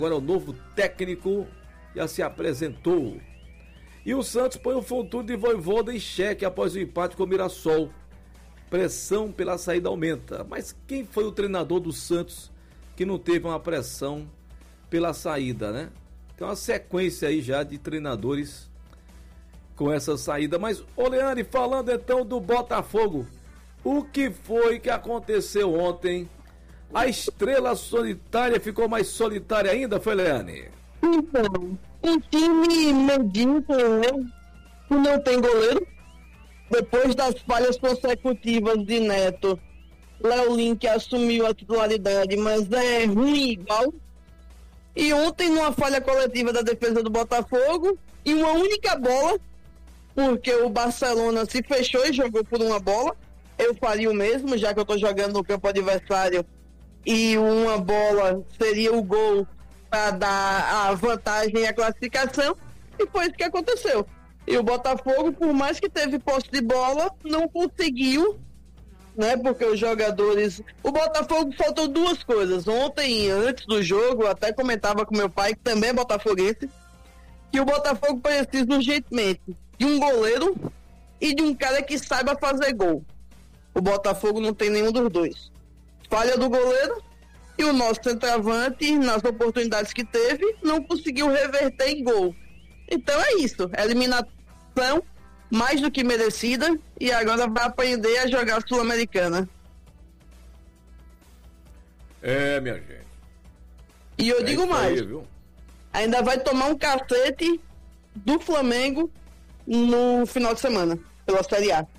Agora o novo técnico já se apresentou. E o Santos põe o futuro de Vojvoda em xeque após o empate com o Mirassol. Pressão pela saída aumenta. Mas quem foi o treinador do Santos que não teve uma pressão pela saída, né? Tem uma sequência aí já de treinadores com essa saída. Mas, ô Leandro, falando então do Botafogo, o que foi que aconteceu ontem? A estrela solitária ficou mais solitária ainda, foi, Leane? Então, um time medíocre, né? Que não tem goleiro. Depois das falhas consecutivas de Neto, Léo Link assumiu a titularidade, mas é ruim igual. E ontem, numa falha coletiva da defesa do Botafogo, e uma única bola, porque o Barcelona se fechou e jogou por uma bola. Eu faria o mesmo, já que eu estou jogando no campo adversário, e uma bola seria o gol para dar a vantagem e a classificação, e foi isso que aconteceu. E o Botafogo, por mais que teve posse de bola, não conseguiu, né? Porque os jogadores... O Botafogo faltou duas coisas. Ontem, antes do jogo, eu até comentava com meu pai, que também é botafoguense, que o Botafogo precisa urgentemente de um goleiro e de um cara que saiba fazer gol. O Botafogo não tem nenhum dos dois. Falha do goleiro, e o nosso centroavante, nas oportunidades que teve, não conseguiu reverter em gol. Então é isso, eliminação mais do que merecida, e agora vai aprender a jogar Sul-Americana. Minha gente. E eu digo mais, aí, viu? Ainda vai tomar um cacete do Flamengo no final de semana, pela Série A.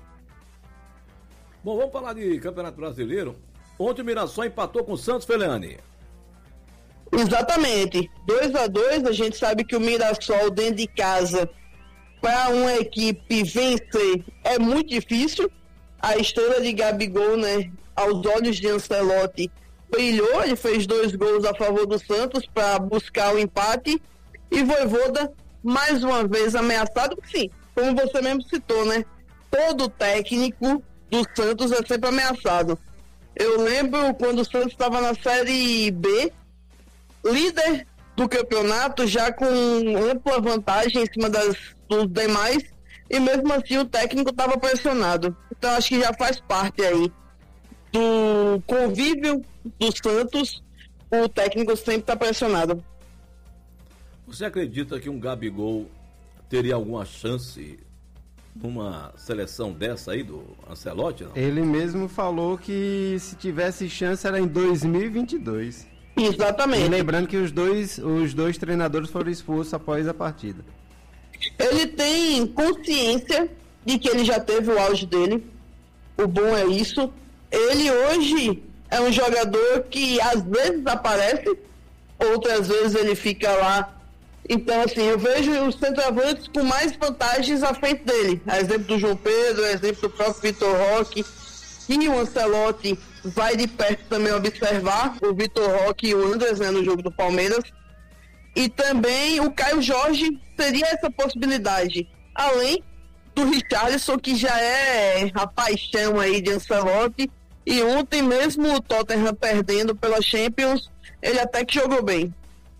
Bom, vamos falar de Campeonato Brasileiro. Ontem o Mirassol empatou com o Santos, Feliane. Exatamente. 2-2, a gente sabe que o Mirassol dentro de casa, para uma equipe vencer, é muito difícil. A estrela de Gabigol, né, aos olhos de Ancelotti, brilhou. Ele fez 2 gols a favor do Santos para buscar o empate. E Vojvoda, mais uma vez, ameaçado. Sim, como você mesmo citou, né? Todo técnico do Santos é sempre ameaçado. Eu lembro quando o Santos estava na Série B, líder do campeonato, já com ampla vantagem em cima dos demais, e mesmo assim o técnico estava pressionado. Então acho que já faz parte aí do convívio do Santos, o técnico sempre está pressionado. Você acredita que um Gabigol teria alguma chance numa seleção dessa aí do Ancelotti, não? Ele mesmo falou que se tivesse chance era em 2022. Exatamente. E lembrando que os dois treinadores foram expulsos após a partida. Ele tem consciência de que ele já teve o auge dele. O bom é isso. Ele hoje é um jogador que às vezes aparece, outras vezes ele fica lá. Então, assim, eu vejo os centroavantes com mais vantagens à frente dele. A exemplo do João Pedro, a exemplo do próprio Vitor Roque. E o Ancelotti vai de perto também observar o Vitor Roque e o Andrés, né, no jogo do Palmeiras. E também o Caio Jorge teria essa possibilidade. Além do Richarlison, que já é a paixão aí de Ancelotti. E ontem mesmo o Tottenham perdendo pela Champions, ele até que jogou bem.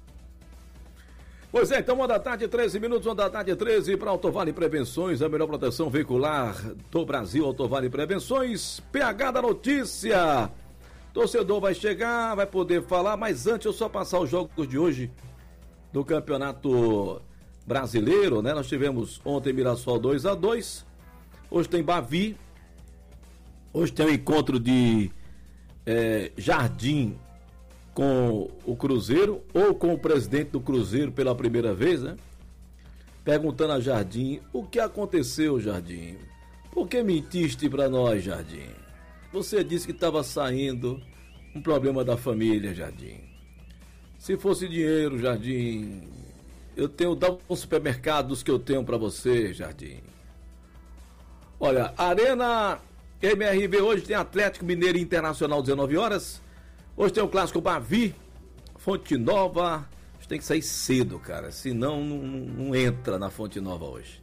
Pois é, então 1h13, 1h13 para Autovale Prevenções, a melhor proteção veicular do Brasil, Autovale Prevenções, PH da notícia. Torcedor vai chegar, vai poder falar, mas antes eu só passar os jogos de hoje do Campeonato Brasileiro, né? Nós tivemos ontem Mirassol 2-2, hoje tem Bavi, hoje tem o encontro de Jardim com o Cruzeiro, ou com o presidente do Cruzeiro pela primeira vez, né? Perguntando a Jardim, o que aconteceu, Jardim? Por que mentiste para nós, Jardim? Você disse que estava saindo um problema da família, Jardim. Se fosse dinheiro, Jardim, dá uns supermercados que eu tenho para você, Jardim. Olha, Arena MRV hoje tem Atlético Mineiro Internacional 19 horas. Hoje tem o clássico Bavi, Fonte Nova. Tem que sair cedo, cara, senão não entra na Fonte Nova hoje.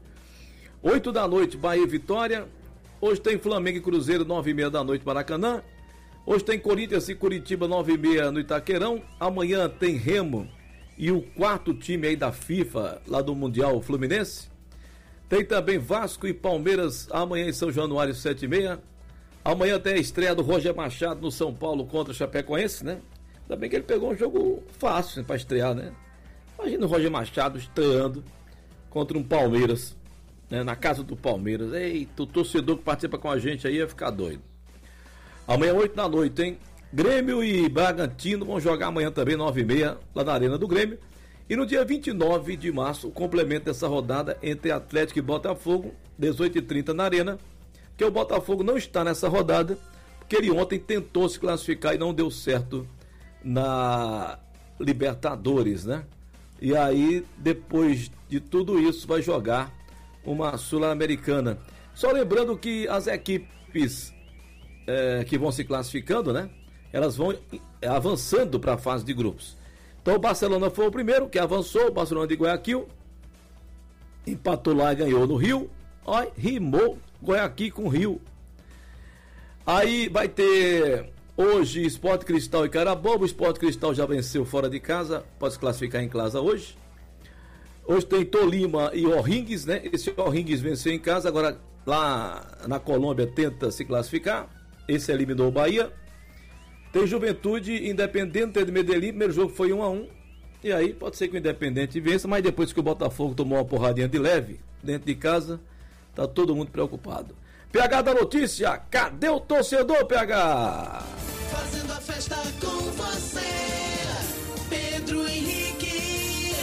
8 da noite, Bahia e Vitória. Hoje tem Flamengo e Cruzeiro, 9h30 da noite, Maracanã. Hoje tem Corinthians e Curitiba 9h30 no Itaquerão. Amanhã tem Remo e o quarto time aí da FIFA, lá do Mundial Fluminense. Tem também Vasco e Palmeiras amanhã em São Januário 7h30. Amanhã tem a estreia do Roger Machado no São Paulo contra o Chapecoense, né? Ainda bem que ele pegou um jogo fácil para estrear, né? Imagina o Roger Machado estreando contra um Palmeiras, né? Na casa do Palmeiras. Eita, o torcedor que participa com a gente aí ia ficar doido. Amanhã 8h, hein? Grêmio e Bragantino vão jogar amanhã também 9h30 lá na Arena do Grêmio. E no dia 29 de março, o complemento dessa rodada entre Atlético e Botafogo, 18h30 na Arena, que o Botafogo não está nessa rodada, porque ele ontem tentou se classificar e não deu certo na Libertadores, né? E aí, depois de tudo isso, vai jogar uma Sul-Americana. Só lembrando que as equipes que vão se classificando, né? Elas vão avançando para a fase de grupos. Então o Barcelona foi o primeiro que avançou, o Barcelona de Guayaquil, empatou lá e ganhou no Rio. Olha, rimou Guayaquil com Rio. Aí vai ter hoje Sport Cristal e Carabobo. O Sport Cristal já venceu fora de casa, pode se classificar em casa hoje. Hoje tem Tolima e O'Higgins, né? Esse O'Higgins venceu em casa, agora lá na Colômbia tenta se classificar. Esse eliminou o Bahia. Tem Juventude, Independente de Medellín, primeiro jogo foi 1-1. E aí pode ser que o Independente vença, mas depois que o Botafogo tomou uma porradinha de leve, dentro de casa, tá todo mundo preocupado. PH da notícia, cadê o torcedor, PH? Fazendo a festa com você, Pedro Henrique,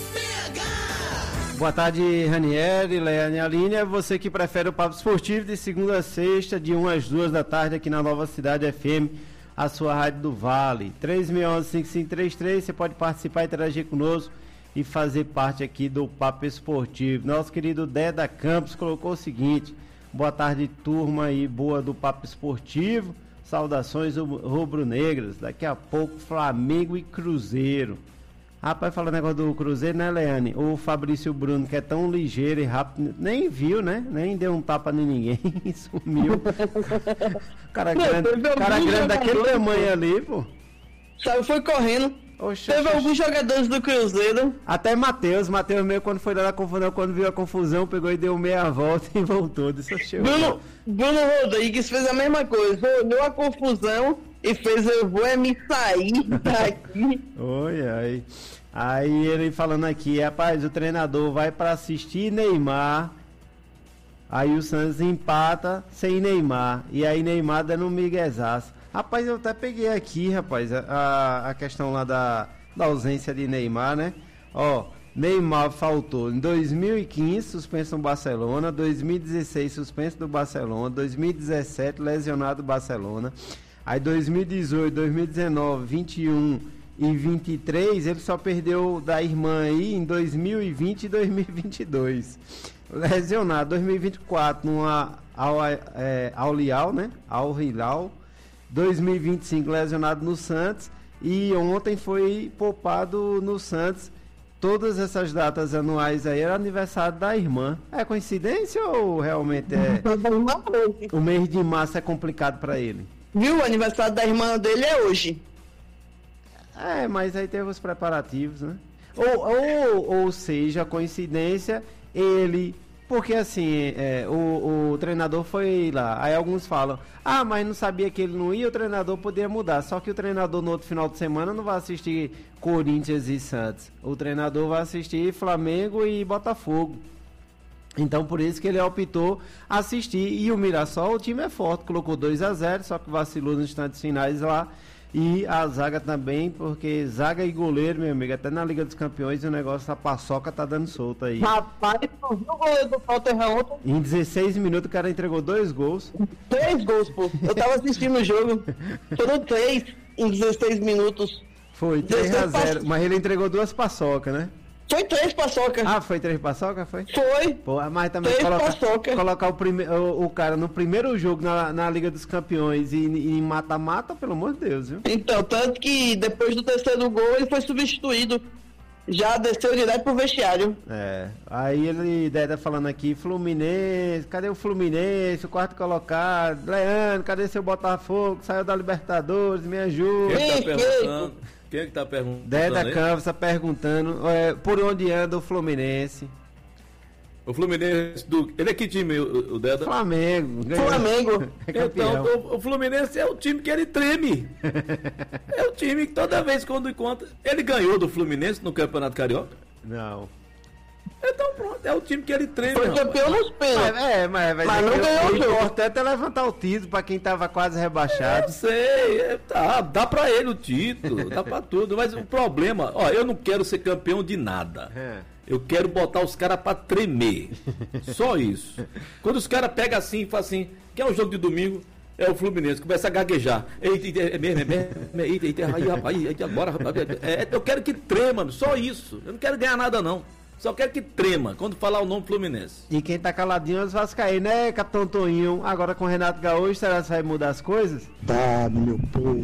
PH. Boa tarde, Ranieri, Leane e Aline. Você que prefere o Papo Esportivo de segunda a sexta, de 1 às 2 da tarde, aqui na Nova Cidade FM, a sua rádio do Vale. 3611-5533, você pode participar, interagir conosco e fazer parte aqui do Papo Esportivo. Nosso querido Deda Campos colocou o seguinte: boa tarde, turma aí, boa do Papo Esportivo. Saudações rubro-negras. Daqui a pouco Flamengo e Cruzeiro. Rapaz, fala negócio do Cruzeiro, né, Leane? O Fabrício Bruno, que é tão ligeiro e rápido, nem viu, né? Nem deu um tapa em ninguém, sumiu. Cara grande daquele tamanho ali, pô. Sabe, foi correndo. Teve alguns jogadores do Cruzeiro. Até Matheus meio quando foi lá na confusão, quando viu a confusão, pegou e deu meia volta e voltou. Bruno Rodrigues fez a mesma coisa, olhou a confusão e fez: eu vou me sair daqui. Oi, ai. Aí ele falando aqui: rapaz, o treinador vai para assistir Neymar. Aí o Santos empata sem Neymar. E aí Neymar dando um miguezaço. Rapaz, eu até peguei aqui, rapaz, a questão lá da ausência de Neymar, né? Ó, Neymar faltou em 2015, suspenso no Barcelona, 2016, suspenso do Barcelona, 2017, lesionado do Barcelona. Aí 2018, 2019, 21 e 23, ele só perdeu da irmã aí em 2020 e 2022. Lesionado, 2024, numa Al Hilal, né? Al Hilal. 2025 lesionado no Santos e ontem foi poupado no Santos. Todas essas datas anuais aí era aniversário da irmã. É coincidência ou realmente é? O mês de março é complicado para ele? Viu? O aniversário da irmã dele é hoje. É, mas aí teve os preparativos, né? Ou seja, coincidência, ele... Porque assim, o treinador foi lá, aí alguns falam: ah, mas não sabia que ele não ia, o treinador poderia mudar. Só que o treinador no outro final de semana não vai assistir Corinthians e Santos. O treinador vai assistir Flamengo e Botafogo. Então por isso que ele optou assistir. E o Mirassol, o time é forte, colocou 2-0, só que vacilou nos instantes finais lá. E a zaga também, porque zaga e goleiro, meu amigo, até na Liga dos Campeões o negócio da paçoca tá dando solta aí. Rapaz, tu viu o goleiro do Tottenham ontem? Em 16 minutos o cara entregou 2 gols. 3 gols, pô. Eu tava assistindo o jogo. Foram 3 em 16 minutos. Foi 3-0, mas ele entregou 2 paçocas, né? Foi 3 paçoca. Ah, foi 3 paçoca, foi? Foi. Pô, mas também colocar o cara no primeiro jogo na Liga dos Campeões e em mata-mata, pelo amor de Deus, viu? Então, tanto que depois do terceiro gol ele foi substituído. Já desceu direto pro vestiário. Aí ele Deda falando aqui, Fluminense, cadê o Fluminense, o quarto colocado? Leandro, cadê seu Botafogo? Saiu da Libertadores, me ajuda. Quem é que tá perguntando? Deda aí? Campos tá perguntando por onde anda o Fluminense. O Fluminense ele é que time, o Deda? Flamengo. Flamengo. É campeão. Então, o Fluminense é o time que ele treme. É o time que toda vez quando encontra... Ele ganhou do Fluminense no Campeonato Carioca? Não. Então pronto, é o time que ele treme. Foi rapaz. campeão nos pênaltis. Mas não ganhou o o jogo. importante é levantar o título pra quem tava quase rebaixado. Eu sei, dá pra ele o título, dá pra tudo. Mas o problema, eu não quero ser campeão de nada. Eu quero botar os caras pra tremer. Só isso. Quando os caras pegam assim e falam assim, que é um jogo de domingo, é o Fluminense, começa a gaguejar. Eita, aí, rapaz, agora, rapaz. Eu quero que trema, só isso. Eu não quero ganhar nada, não. Só quero que trema quando falar o nome Fluminense. E quem tá caladinho é os vascaínos, né, Capitão Toninho? Agora com o Renato Gaúcho, será que vai mudar as coisas? Tá, meu povo.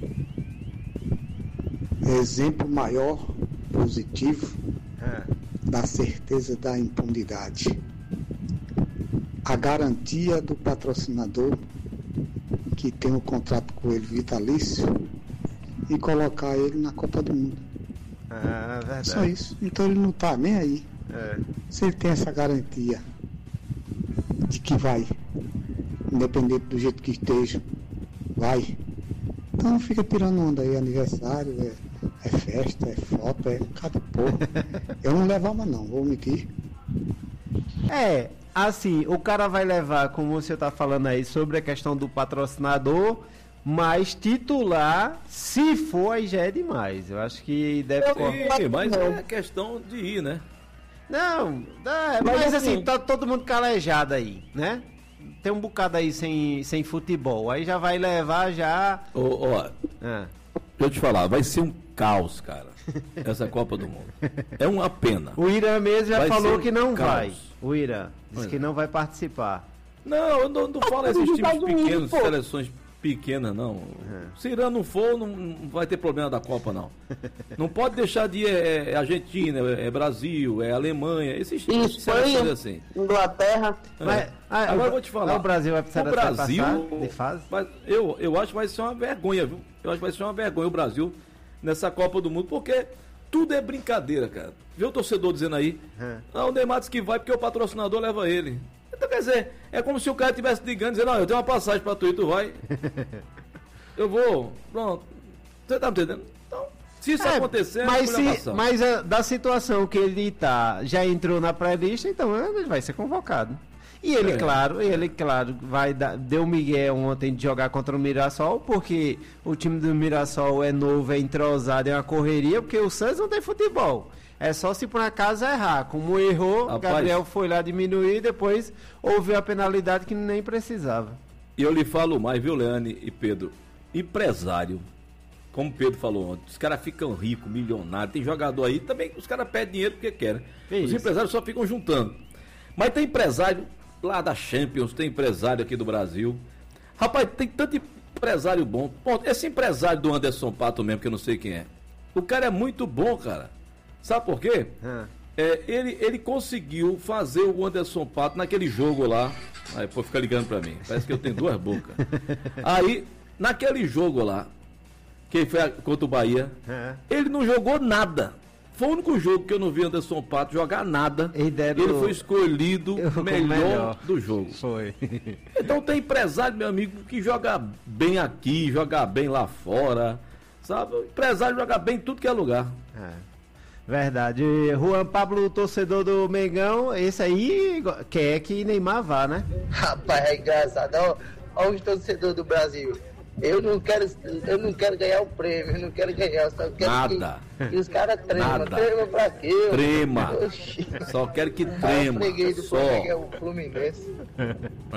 Exemplo maior, positivo, da certeza da impunidade. A garantia do patrocinador que tem um contrato com ele vitalício e colocar ele na Copa do Mundo. Verdade. Só isso. Então ele não tá nem aí. Se ele tem essa garantia de que vai, independente do jeito que esteja, vai. Então não fica tirando onda aí, aniversário, é festa, é foto, é cada porra. Eu não levava não, vou mentir. Assim, o cara vai levar, como você tá falando aí, sobre a questão do patrocinador, mas titular, se for, aí já é demais. Eu acho que deve ser. Sim, mas é questão de ir, né? Não, mas assim, tá todo mundo calejado aí, né? Tem um bocado aí sem futebol. Aí já vai levar já. Deixa eu te falar, vai ser um caos, cara. Essa Copa do Mundo. É uma pena. O Irã mesmo já Vai falou ser que não caos. vai. O Irã disse que não vai participar. Não, eu não falo esses times Estados Unidos, pequenos, pô. seleções pequenas, não. Se Irã não for, não vai ter problema da Copa, não. Não pode deixar de ir Argentina, Brasil, Alemanha, esses seleções assim. Inglaterra. Agora eu vou te falar. O Brasil vai precisar O Brasil, passar de fase? mas eu acho que vai ser uma vergonha, viu? Eu acho que vai ser uma vergonha o Brasil nessa Copa do Mundo, porque tudo é brincadeira, cara. Vê o torcedor dizendo aí, o Neymar diz que vai porque o patrocinador leva ele. Então, quer dizer, é como se o cara estivesse ligando e dizendo, eu tenho uma passagem pra tu e tu vai. Eu vou, pronto. Você tá me entendendo? Então, se isso acontecer, mas da situação que ele tá, já entrou na pré-lista, então ele vai ser convocado. E ele, claro, deu migué ontem de jogar contra o Mirassol, porque o time do Mirassol é novo, é entrosado, é uma correria, porque o Santos não tem futebol. É só se por acaso errar. Como errou, o Gabriel foi lá diminuir, depois houve a penalidade que nem precisava. E eu lhe falo mais, viu, Leane e Pedro? Empresário, como o Pedro falou ontem, os caras ficam ricos, milionários. Tem jogador aí também, os caras pedem dinheiro porque querem. Os empresários só ficam juntando. Mas tem empresário lá da Champions, tem empresário aqui do Brasil. Rapaz, tem tanto empresário bom. Bom, esse empresário do Anderson Pato mesmo, que eu não sei quem é. O cara é muito bom, cara. Sabe por quê? Ele conseguiu fazer o Anderson Pato naquele jogo lá. Aí, pô, fica ligando pra mim. Parece que eu tenho duas bocas. Aí, naquele jogo lá, que foi contra o Bahia, ele não jogou nada. Foi o único jogo que eu não vi Anderson Pato jogar nada. Ele foi escolhido melhor do jogo. Foi. Então tem empresário, meu amigo, que joga bem aqui, joga bem lá fora. Sabe? O empresário joga bem em tudo que é lugar. Verdade. Juan Pablo, torcedor do Mengão, esse aí quer que Neymar vá, né? Rapaz, é engraçado. Olha os torcedores do Brasil. Eu não quero ganhar o prêmio, eu não quero ganhar, só quero que os caras tremam. Trema pra quê? Trema. Só quero que trema. Só é o Fluminense.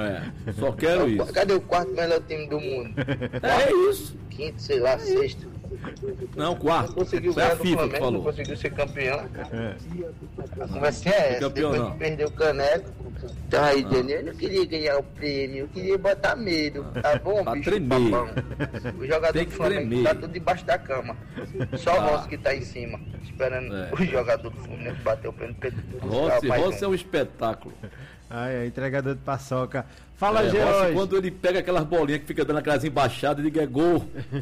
Só quero isso. Cadê o quarto melhor time do mundo? É isso. Quinto, sei lá, sexto. Não, quarto. Não conseguiu Isso é ganhar a do FIFA que Flamengo, falou. não conseguiu ser campeão. A conversa é essa. Campeão, Depois não. que perdeu o caneco, tá aí, entendeu? Eu não queria ganhar o prêmio, eu queria botar medo. Tá bom, Pra bicho? tremer. Papão. O jogador Tem do que Flamengo tremer. tá tudo debaixo da cama. Só o Rossi que tá em cima, esperando É. o jogador do Flamengo bater o pênalti. Rossi é um espetáculo. Ai, entregador de paçoca. Fala, Rossi, George. quando ele pega aquelas bolinhas que fica dando aquelas embaixadas, ele diga é gol.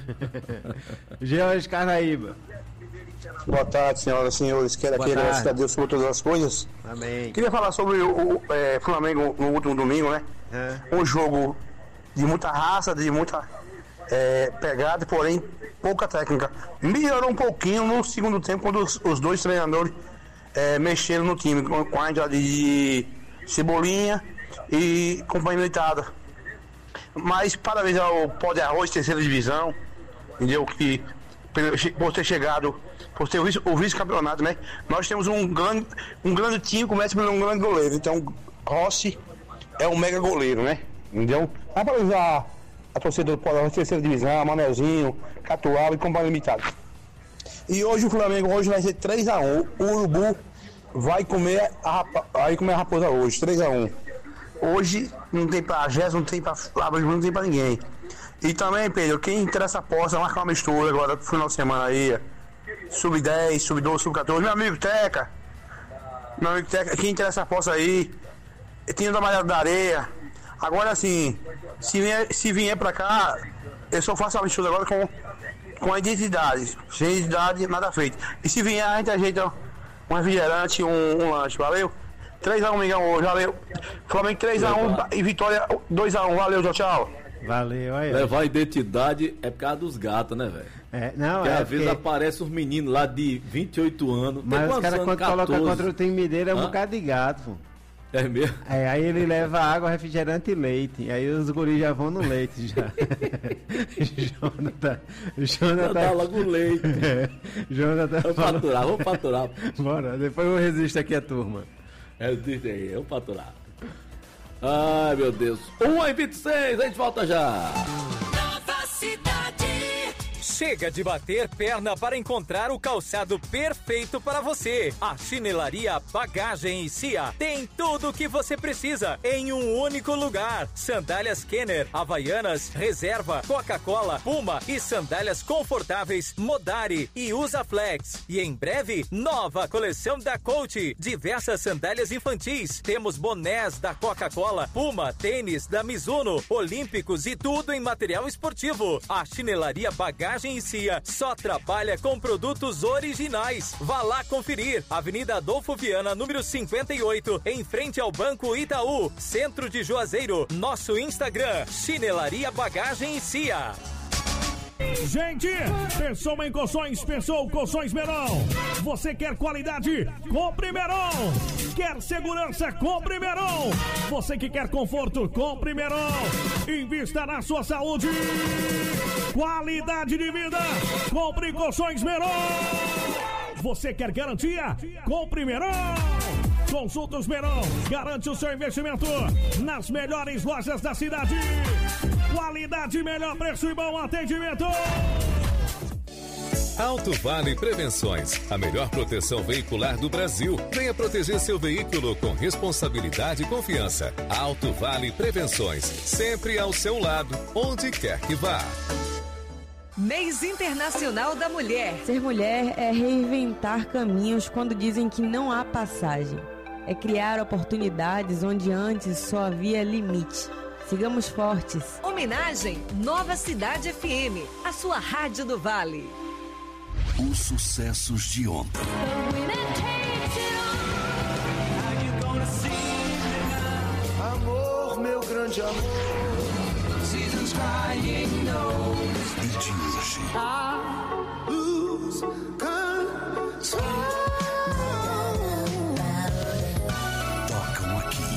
George Carnaíba. Boa tarde, senhoras e senhores. Quero Boa aqui tarde. agradecer a Deus por todas as coisas. Amém. Queria falar sobre o Flamengo no último domingo, né? Um jogo de muita raça, de muita pegada, porém pouca técnica. Melhorou um pouquinho no segundo tempo, quando os dois treinadores mexeram no time, com a entrada de Cebolinha e companhia militada. Mas parabéns ao Pó de Arroz, terceira divisão, entendeu? Que por ter chegado, por ter o vice-campeonato, né? Nós temos um grande time, começa por um grande goleiro. Então, Rossi é um mega goleiro, né? Entendeu? Vai parabéns a torcida do Pó de Arroz, terceira divisão, Manelzinho, Catuaba e companhia limitada. E hoje o Flamengo vai ser 3-1. O Urubu vai comer a raposa hoje, 3-1. Hoje não tem pra Jéssica, não tem pra Flávio, não tem pra ninguém. E também, Pedro, quem interessa aposta, marcar uma mistura agora pro final de semana aí. Sub-10, sub-12, sub-14. Meu amigo Teca, quem interessa aposta aí, tinha da Malhada da Areia. Agora assim, se vier pra cá, eu só faço a mistura agora com a identidade. Sem identidade, nada feito. E se vier, a gente ajeita um refrigerante, um lanche, valeu? 3-1, Mingão, hoje, valeu. Flamengo 3-1 e Vitória 2-1, valeu, tchau, tchau. Valeu, aí. Levar a identidade é por causa dos gatos, né, velho? Não, Porque às vezes porque... aparecem uns meninos lá de 28 anos. Mas os caras quando colocam contra o time mineiro é um Hã? bocado de gato, pô. É mesmo? Aí ele leva água, refrigerante e leite. Aí os guris já vão no leite já. Jonathan. Dá logo o leite. Jonathan Vamos faturar. Bora, depois eu resisto aqui a turma. Diz aí, vamos faturar. Ai, meu Deus. 1h26, a gente volta já. Nova Cidade. Chega de bater perna para encontrar o calçado perfeito para você. A Chinelaria Bagagem e Cia tem tudo o que você precisa em um único lugar. Sandálias Kenner, Havaianas, Reserva, Coca-Cola, Puma e sandálias confortáveis Modari e Usaflex. E em breve, nova coleção da Coach. Diversas sandálias infantis. Temos bonés da Coca-Cola, Puma, tênis da Mizuno, Olímpicos e tudo em material esportivo. A Chinelaria Bagagem e Cia só trabalha com produtos originais. Vá lá conferir. Avenida Adolfo Viana, número 58, em frente ao Banco Itaú, centro de Juazeiro. Nosso Instagram, Chinelaria Bagagem e Cia. Gente, pensou em colchões, pensou Colchões Meirão. Você quer qualidade? Compre Meirão. Quer segurança? Compre Meirão. Você que quer conforto? Compre Meirão. Invista na sua saúde. Qualidade de vida? Compre Colchões Meirão. Você quer garantia? Compre Meirão. Consultas Meirão. Garante o seu investimento nas melhores lojas da cidade. Qualidade, melhor preço e bom atendimento. Alto Vale Prevenções, a melhor proteção veicular do Brasil. Venha proteger seu veículo com responsabilidade e confiança. Alto Vale Prevenções, sempre ao seu lado, onde quer que vá. Mês Internacional da Mulher. Ser mulher é reinventar caminhos quando dizem que não há passagem. É criar oportunidades onde antes só havia limite. Sigamos fortes. Homenagem Nova Cidade FM, a sua rádio do Vale. Os sucessos de ontem. Amor, meu grande amor. Seasons crying no. E de hoje. I lose control. Tocam aqui.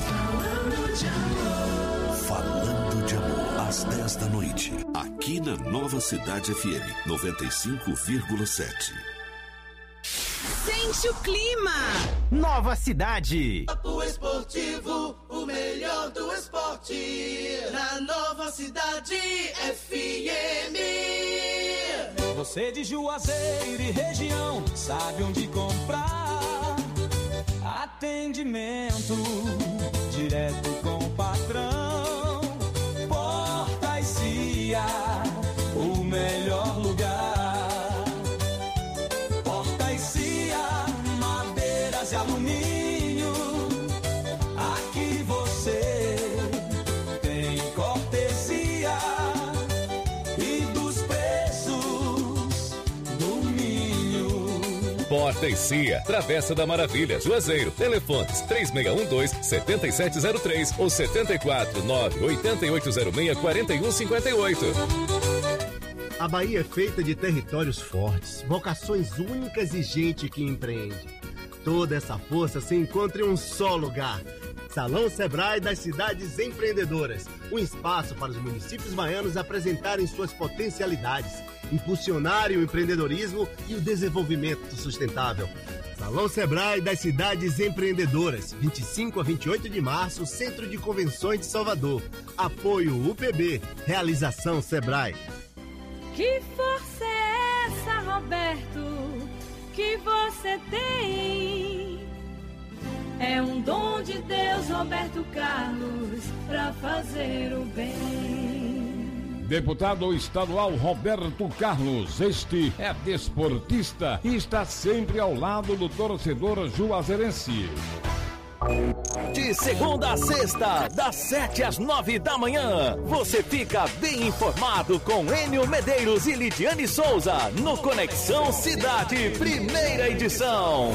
Falando de amor. Às 10 da noite. Aqui na Nova Cidade FM 95,7. Sente o clima. Nova Cidade. O esportivo, o melhor do esporte. Na Nova Cidade FM. Você de Juazeiro e região sabe onde comprar. Atendimento direto com o patrão. Porta e Cia, o melhor lugar. Porta e Cia, madeiras e alumínio. Aqui você tem cortesia e dos preços domínio. Porta e Cia, Travessa da Maravilha, Juazeiro. Telefones 3612-7703 ou 749-8806-4158. A Bahia é feita de territórios fortes, vocações únicas e gente que empreende. Toda essa força se encontra em um só lugar. Salão Sebrae das Cidades Empreendedoras. Um espaço para os municípios baianos apresentarem suas potencialidades, impulsionarem o empreendedorismo e o desenvolvimento sustentável. Salão Sebrae das Cidades Empreendedoras, 25 a 28 de março, Centro de Convenções de Salvador. Apoio UPB, realização Sebrae. Que força é essa, Roberto, que você tem? É um dom de Deus, Roberto Carlos, pra fazer o bem. Deputado estadual Roberto Carlos, este é desportista e está sempre ao lado do torcedor juazeirense. De segunda a sexta, das 7 às 9 da manhã, você fica bem informado com Enio Medeiros e Lidiane Souza no Conexão Cidade, primeira edição.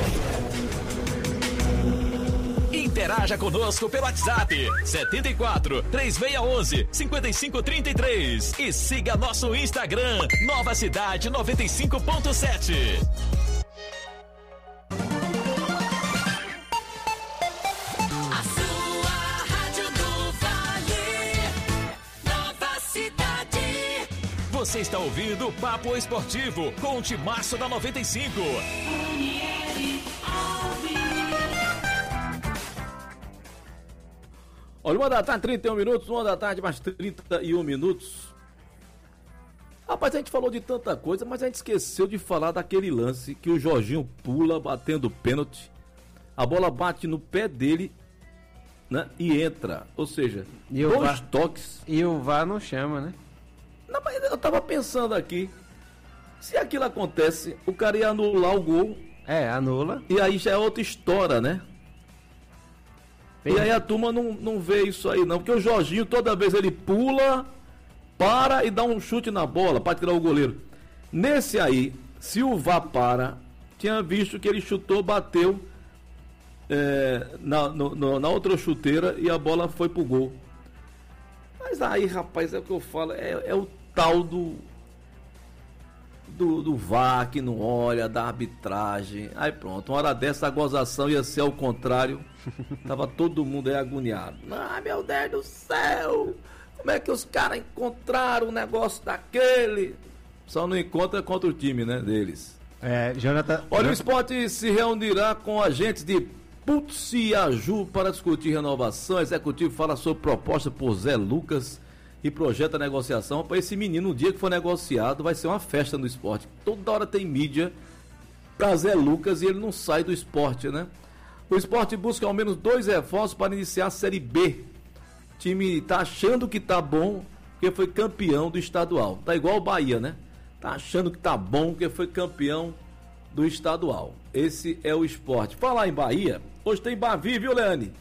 Interaja conosco pelo WhatsApp 74 3611 5533 e siga nosso Instagram Nova Cidade 95.7. Você está ouvindo o Papo Esportivo com o Timaço da 95. Olha, 1 da tarde, 31 minutos, 1 da tarde, mais 31 minutos. Rapaz, a gente falou de tanta coisa, mas a gente esqueceu de falar daquele lance que o Jorginho pula batendo pênalti. A bola bate no pé dele, né, e entra. Ou seja, dois toques. E o VAR não chama, né? Não, mas eu tava pensando aqui, se aquilo acontece, o cara ia anular o gol. É, anula. E aí já é outra história, né? E aí a turma não vê isso aí não, porque o Jorginho toda vez ele pula, para e dá um chute na bola para tirar o goleiro. Nesse aí, se o VAR para, tinha visto que ele chutou, bateu na outra chuteira e a bola foi pro gol. Mas aí, rapaz, é o que eu falo, é o tal do VAR que não olha, da arbitragem. Aí pronto, uma hora dessa a gozação ia ser ao contrário. Tava todo mundo aí agoniado. Ai, meu Deus do céu! Como é que os caras encontraram um negócio daquele? Só não encontra contra o time, né, deles. Jonathan... Olha, o Sport se reunirá com agentes de Putsiaju para discutir renovação. O executivo fala sobre proposta por Zé Lucas e projeta a negociação. Para esse menino, no dia que for negociado, vai ser uma festa no Sport. Toda hora tem mídia para Zé Lucas e ele não sai do Sport, né? O Sport busca ao menos 2 reforços para iniciar a Série B. O time está achando que tá bom porque foi campeão do estadual. Tá igual o Bahia, né? Tá achando que tá bom porque foi campeão do estadual. Esse é o Sport. Falar em Bahia, hoje tem Bavi, viu, Leane?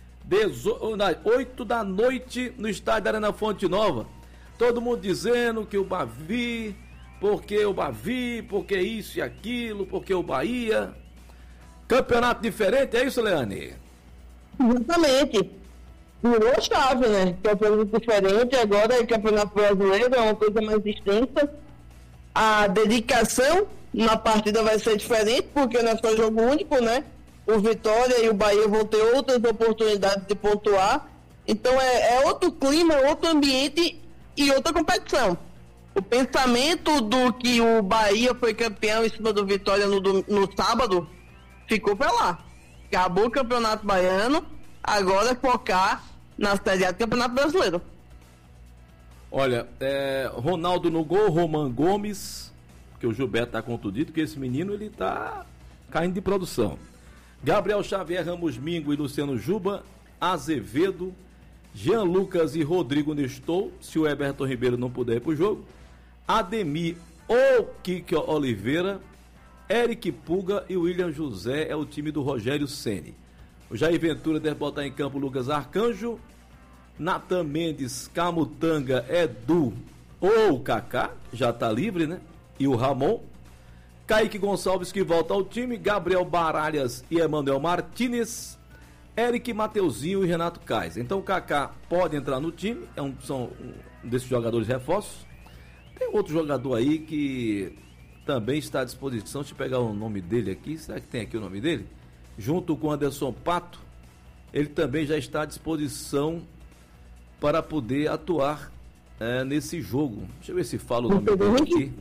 8 da noite no estádio da Arena Fonte Nova. Todo mundo dizendo que o Bavi, porque isso e aquilo, porque o Bahia. Campeonato diferente, é isso, Leane? Exatamente. Virou chave, né? Campeonato diferente, agora é Campeonato Brasileiro, é uma coisa mais extensa. A dedicação na partida vai ser diferente, porque não é só jogo único, né? O Vitória e o Bahia vão ter outras oportunidades de pontuar. Então é outro clima, outro ambiente e outra competição. O pensamento do que o Bahia foi campeão em cima do Vitória no sábado ficou pra lá. Acabou o Campeonato Baiano, agora é focar na Série A do Campeonato Brasileiro. Olha, Ronaldo no gol, Roman Gomes, porque o Gilberto está contundido, que esse menino ele está caindo de produção. Gabriel Xavier, Ramos Mingo e Luciano Juba, Azevedo, Jean Lucas e Rodrigo Nestor, se o Everton Ribeiro não puder ir para o jogo, Ademir ou Kike Oliveira, Eric Puga e William José é o time do Rogério Ceni. O Jair Ventura deve botar em campo Lucas Arcanjo, Natan Mendes, Camutanga, Edu ou Kaká, já está livre, né? E o Ramon. Kaique Gonçalves que volta ao time, Gabriel Baralhas e Emanuel Martínez, Eric Mateuzinho e Renato Kaiser. Então o Kaká pode entrar no time, são um desses jogadores reforços. Tem outro jogador aí que também está à disposição, deixa eu pegar o nome dele aqui, será que tem aqui o nome dele? Junto com Anderson Pato, ele também já está à disposição para poder atuar nesse jogo. Deixa eu ver se falo o nome dele aqui.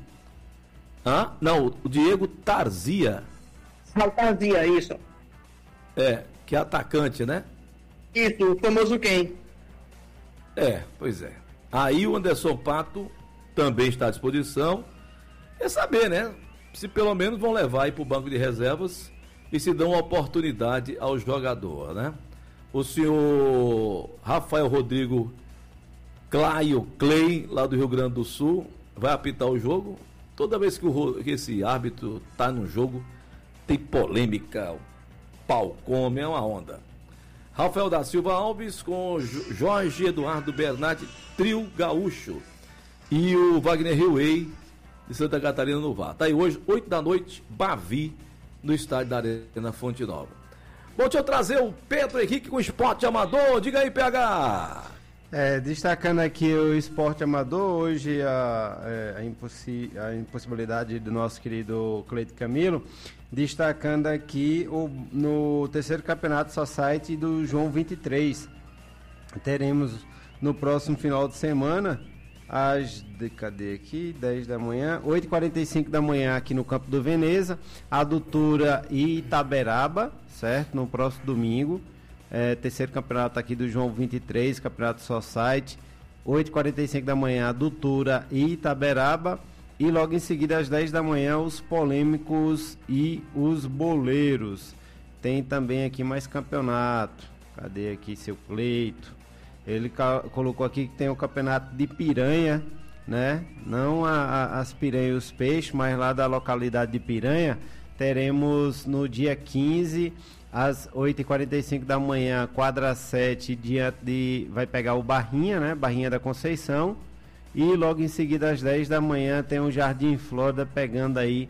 Não, o Diego Tarzia. Tarzia, isso. Que é atacante, né? Isso, o famoso quem? Pois é. Aí o Anderson Pato também está à disposição. É saber, né? Se pelo menos vão levar aí para o banco de reservas e se dão oportunidade ao jogador, né? O senhor Rafael Rodrigo Clay, lá do Rio Grande do Sul, vai apitar o jogo. Toda vez que esse árbitro está no jogo, tem polêmica, o pau come, é uma onda. Rafael da Silva Alves com Jorge Eduardo Bernardi, trio gaúcho. E o Wagner Hillway, de Santa Catarina, no VAR. Tá aí hoje, 8 da noite, Bavi, no estádio da Arena Fonte Nova. Bom, deixa eu trazer o Pedro Henrique com o Esporte Amador. Diga aí, PH. Destacando aqui o esporte amador, hoje a impossibilidade do nosso querido Cleito Camilo, destacando aqui no terceiro campeonato Society do João 23. Teremos no próximo final de semana, cadê aqui? 10 da manhã, 8h45 da manhã aqui no Campo do Veneza, Adutura e Itaberaba, certo? No próximo domingo. Terceiro campeonato aqui do João 23, campeonato Society, 8h45 da manhã, Dutura e Itaberaba, e logo em seguida às 10 da manhã os polêmicos e os boleiros. Tem também aqui mais campeonato, cadê aqui seu Cleito? Ele colocou aqui que tem o campeonato de piranha, né? Não as piranhas e os peixes, mas lá da localidade de Piranha, teremos no dia 15, às 8h45 da manhã, quadra 7, vai pegar o Barrinha, né? Barrinha da Conceição. E logo em seguida, às 10 da manhã, tem o Jardim Flórida pegando aí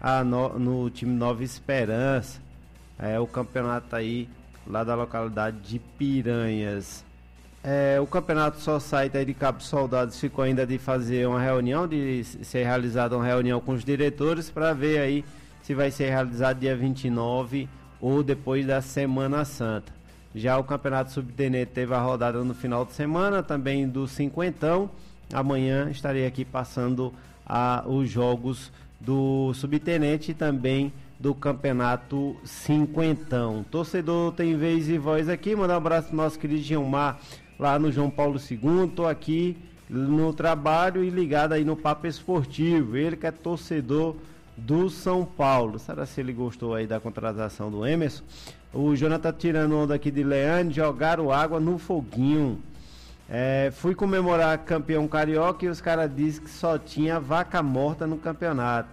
no time Nova Esperança. O campeonato aí lá da localidade de Piranhas. O campeonato Society aí de Cabo Soldados ficou ainda de fazer uma reunião, de ser realizada uma reunião com os diretores para ver aí se vai ser realizado dia 29 ou depois da Semana Santa. Já o Campeonato Subtenente teve a rodada no final de semana, também do cinquentão. Amanhã estarei aqui passando os jogos do Subtenente e também do Campeonato Cinquentão. Torcedor tem vez e voz aqui, mandar um abraço pro nosso querido Gilmar, lá no João Paulo II. Tô aqui no trabalho e ligado aí no Papo Esportivo. Ele que é torcedor do São Paulo. Será se ele gostou aí da contratação do Emerson? O Jonathan tirando onda aqui de Leandro, jogaram água no foguinho. Fui comemorar campeão carioca e os caras dizem que só tinha vaca morta no campeonato.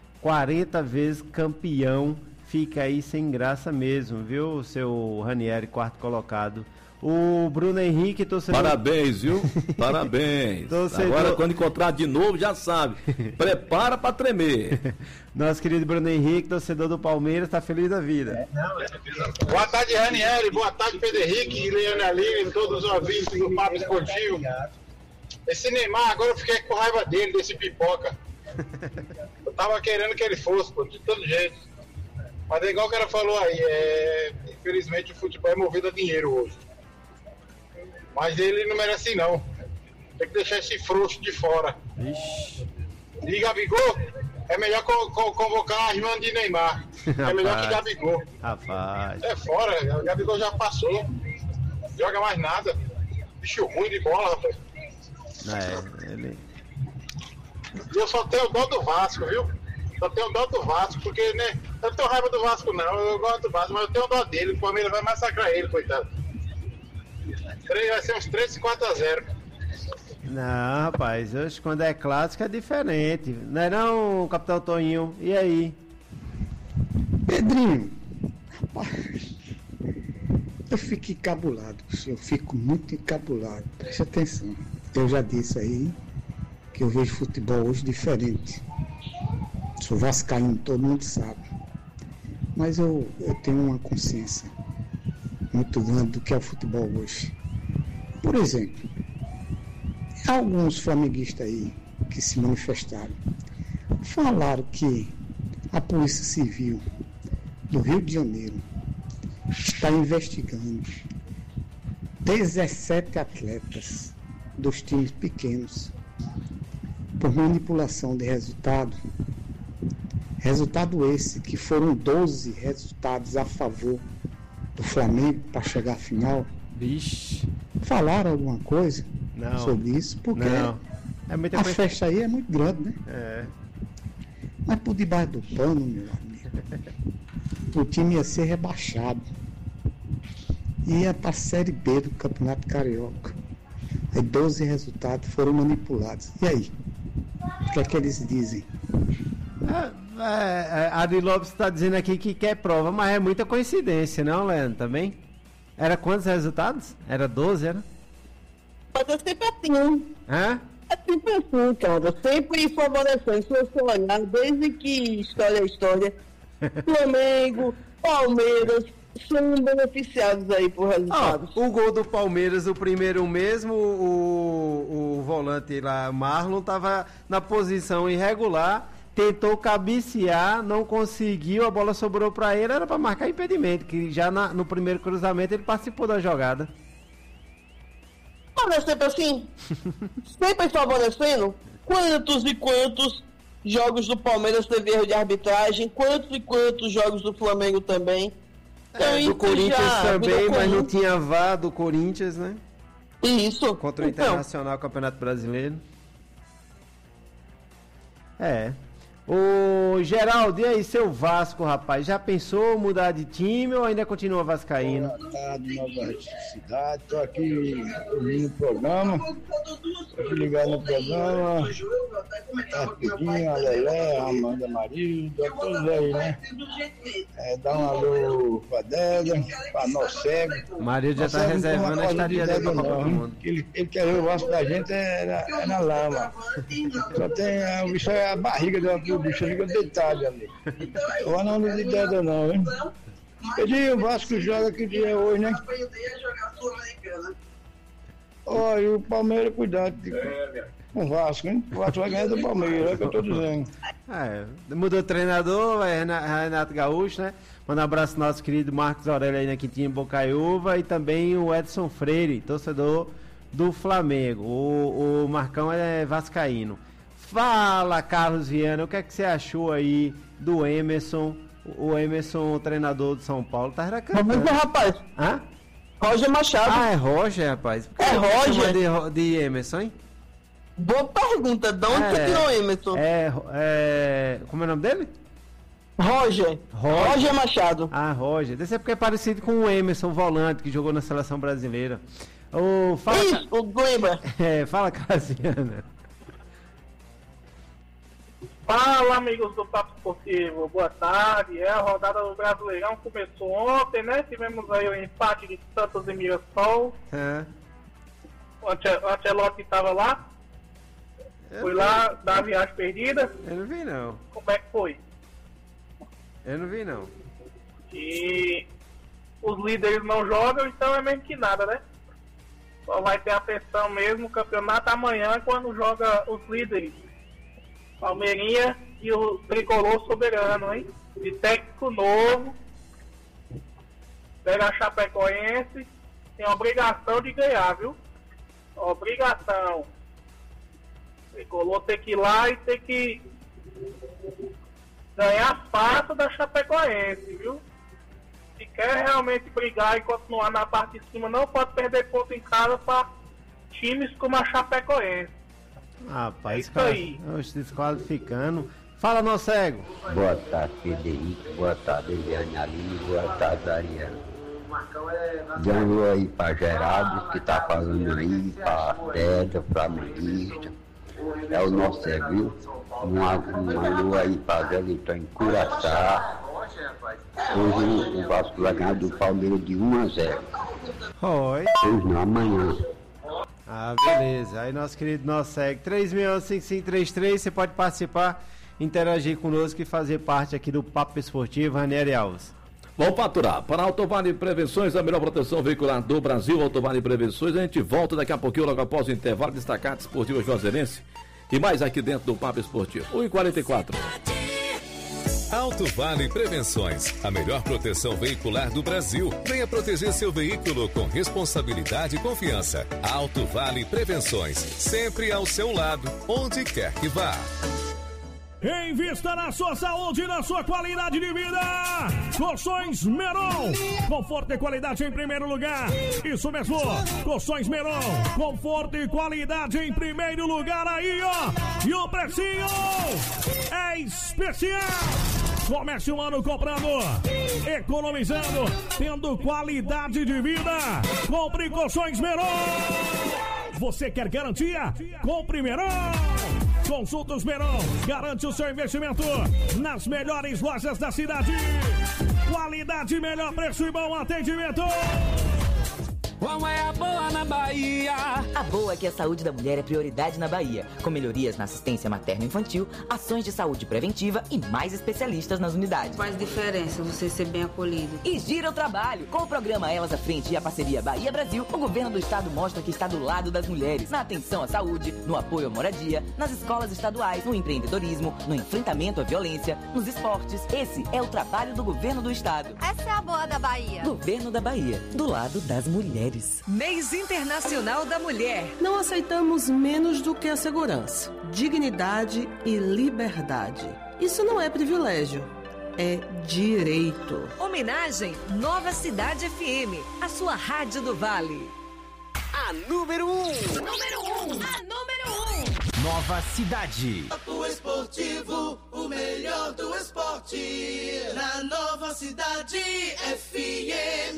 40 vezes campeão, fica aí sem graça mesmo, viu, seu Ranieri, quarto colocado. O Bruno Henrique, torcedor... Parabéns, viu? Parabéns. Torcedor... Agora, quando encontrar de novo, já sabe. Prepara pra tremer. Nosso querido Bruno Henrique, torcedor do Palmeiras, tá feliz da vida. Boa tarde, Ranieri. Boa tarde, Pedro Henrique, Leandro Aline, todos os ouvintes do Papo Esportivo. Esse Neymar, agora eu fiquei com raiva dele, desse pipoca. Eu tava querendo que ele fosse, pô, de todo jeito. Mas é igual o cara falou aí, infelizmente o futebol é movido a dinheiro hoje. Mas ele não merece não. Tem que deixar esse frouxo de fora. Ixi. E Gabigol, é melhor convocar a irmã de Neymar. É melhor que Gabigol. Rapaz. É fora, o Gabigol já passou. Joga mais nada. Bicho ruim de bola, rapaz. Ele... E eu só tenho dó do Vasco, viu? Só tenho dó do Vasco, porque, né? Eu não tenho raiva do Vasco, não. Eu gosto do Vasco, mas eu tenho dó dele. O Palmeiras vai massacrar ele, coitado. Vai ser uns 3-4-0. Não, rapaz, hoje quando é clássico é diferente. Não é não, Capitão Toninho? E aí? Pedrinho, rapaz, eu fico encabulado, eu fico muito encabulado. Preste atenção. Eu já disse aí que eu vejo futebol hoje diferente. Sou vascaíno, todo mundo sabe. Mas eu tenho uma consciência muito grande do que é o futebol hoje. Por exemplo, há alguns flamenguistas aí que se manifestaram. Falaram que a Polícia Civil do Rio de Janeiro está investigando 17 atletas dos times pequenos por manipulação de resultado. Resultado esse que foram 12 resultados a favor do Flamengo para chegar à final. Vixe. Falaram alguma coisa não. sobre isso? Porque é muita a coisa... festa aí é muito grande, né? É. Mas por debaixo do pano, meu amigo, o time ia ser rebaixado. Ia para a Série B do Campeonato Carioca. Aí 12 resultados foram manipulados. E aí? O que é que eles dizem? Ari Lopes está dizendo aqui que quer prova, mas é muita coincidência, não, Leandro? Também? Era quantos resultados? Era 12, era? Mas é sempre assim. Hã? É sempre assim, cara. Sempre favorecendo. Se você olhar, desde que história é história, Flamengo, Palmeiras, são beneficiados aí por resultados. O gol do Palmeiras, o primeiro mesmo, o volante lá, Marlon, estava na posição irregular, tentou cabecear, não conseguiu, a bola sobrou para ele, era para marcar impedimento, que já no primeiro cruzamento ele participou da jogada. Mas é sempre assim, sempre favorecendo. Quantos e quantos jogos do Palmeiras teve erro de arbitragem, quantos e quantos jogos do Flamengo também. Do Corinthians também, mas não tinha VAR do Corinthians, né? Isso. Contra o Internacional, Campeonato Brasileiro. Ô, Geraldo, e aí, seu Vasco, rapaz? Já pensou mudar de time ou ainda continua vascaíno? Boa tarde, Nova Cidade. Estou aqui ouvindo o programa. Estou aqui ligado no programa. Tá Pedrinho, a Lelé, a Amanda Marilda, todos aí, né? Dá um alô pra Délia, pra nós cego. Marilda já tá reservando a estadia dele pra Copa do Mundo. Ele quer ver o Vasco da gente na lama. Só tem o bicho, é a barriga do bicho, fica deitado ali. Agora não é de dedo não, hein? Pedrinho, o Vasco joga que dia é hoje, né? Olha, e o Palmeiras, cuidado com o Vasco, hein? O Vasco vai ganhar do Palmeiras, é o que eu tô dizendo. Mudou o treinador, vai Renato Gaúcho, né? Manda um abraço ao nosso querido Marcos Aurélio aí na Quintinha Bocaiúva e também o Edson Freire, torcedor do Flamengo. O Marcão é vascaíno. Fala, Carlos Viana, o que é que você achou aí do Emerson? O Emerson, o treinador do São Paulo, tá reclamando. Mas, rapaz. Hã? Roger Machado. É Roger, rapaz. É Roger. De Emerson, hein? Boa pergunta, de onde você tirou o Emerson? Como é o nome dele? Roger Machado. Roger. Deve ser porque é parecido com o Emerson, volante, que jogou na seleção brasileira. Isso, lembra? Fala, Casiana. Fala, amigos do Papo Esportivo, boa tarde. A rodada do Brasileirão começou ontem, né? Tivemos aí o empate de Santos e Mirassol. O Ancelotti estava lá. Foi lá dar a viagem perdida. Eu não vi, não. Como é que foi? Eu não vi, não. E os líderes não jogam, então é mesmo que nada, né? Só vai ter atenção mesmo o campeonato amanhã, quando joga os líderes. Palmeirinha e o Tricolor Soberano, hein? De técnico novo. Pega a Chapecoense. Tem a obrigação de ganhar, viu? Obrigação. O Tricolor tem que ir lá e tem que ganhar fácil da Chapecoense, viu? Se quer realmente brigar e continuar na parte de cima, não pode perder ponto em casa para times como a Chapecoense. Rapaz, isso aí. Desqualificando. Fala, nosso cego. Boa tarde, Federico. Boa tarde, Eliane Aline. Boa tarde, Ariana. Dê um alô aí pra Geraldo, que tá falando aí, pra Deda, pra Marista. É o nosso cego, viu? Um alô aí pra Wellington em Curaçá. Hoje o Vasco vai ganhar do Palmeiras de 1-0. Oi. Hoje não, amanhã. Ah, beleza. Aí nosso querido nosso segue 361-5533, você pode participar, interagir conosco e fazer parte aqui do Papo Esportivo. Ranieri Alves. Vamos faturar. Para a Autovale Prevenções, a melhor proteção veicular do Brasil, Autovale Prevenções. A gente volta daqui a pouquinho, logo após o intervalo, destacar Esportiva Juazeirense e mais aqui dentro do Papo Esportivo. 1h44. Alto Vale Prevenções, a melhor proteção veicular do Brasil. Venha proteger seu veículo com responsabilidade e confiança. Alto Vale Prevenções, sempre ao seu lado, onde quer que vá. Invista na sua saúde e na sua qualidade de vida. Colchões Meron. Conforto e qualidade em primeiro lugar. Isso mesmo. Colchões Meron. Conforto e qualidade em primeiro lugar aí, ó. E o precinho é especial. Comece o ano comprando, economizando, tendo qualidade de vida. Compre Colchões Meron. Você quer garantia? Compre Meron. Consultas Meron, garante o seu investimento nas melhores lojas da cidade. Qualidade, melhor preço e bom atendimento. Qual é a boa na Bahia? A boa é que a saúde da mulher é prioridade na Bahia, com melhorias na assistência materno-infantil, ações de saúde preventiva e mais especialistas nas unidades. Faz diferença você ser bem acolhido. E gira o trabalho. Com o programa Elas à Frente e a parceria Bahia-Brasil, o governo do estado mostra que está do lado das mulheres, na atenção à saúde, no apoio à moradia, nas escolas estaduais, no empreendedorismo, no enfrentamento à violência, nos esportes. Esse é o trabalho do governo do estado. Essa é a boa da Bahia. Governo da Bahia, do lado das mulheres. Mês Internacional da Mulher. Não aceitamos menos do que a segurança, dignidade e liberdade. Isso não é privilégio, é direito. Homenagem Nova Cidade FM, a sua rádio do Vale. A número 1. A número 1. Nova Cidade. Papo Esportivo, o melhor do esporte. Na Nova Cidade FM.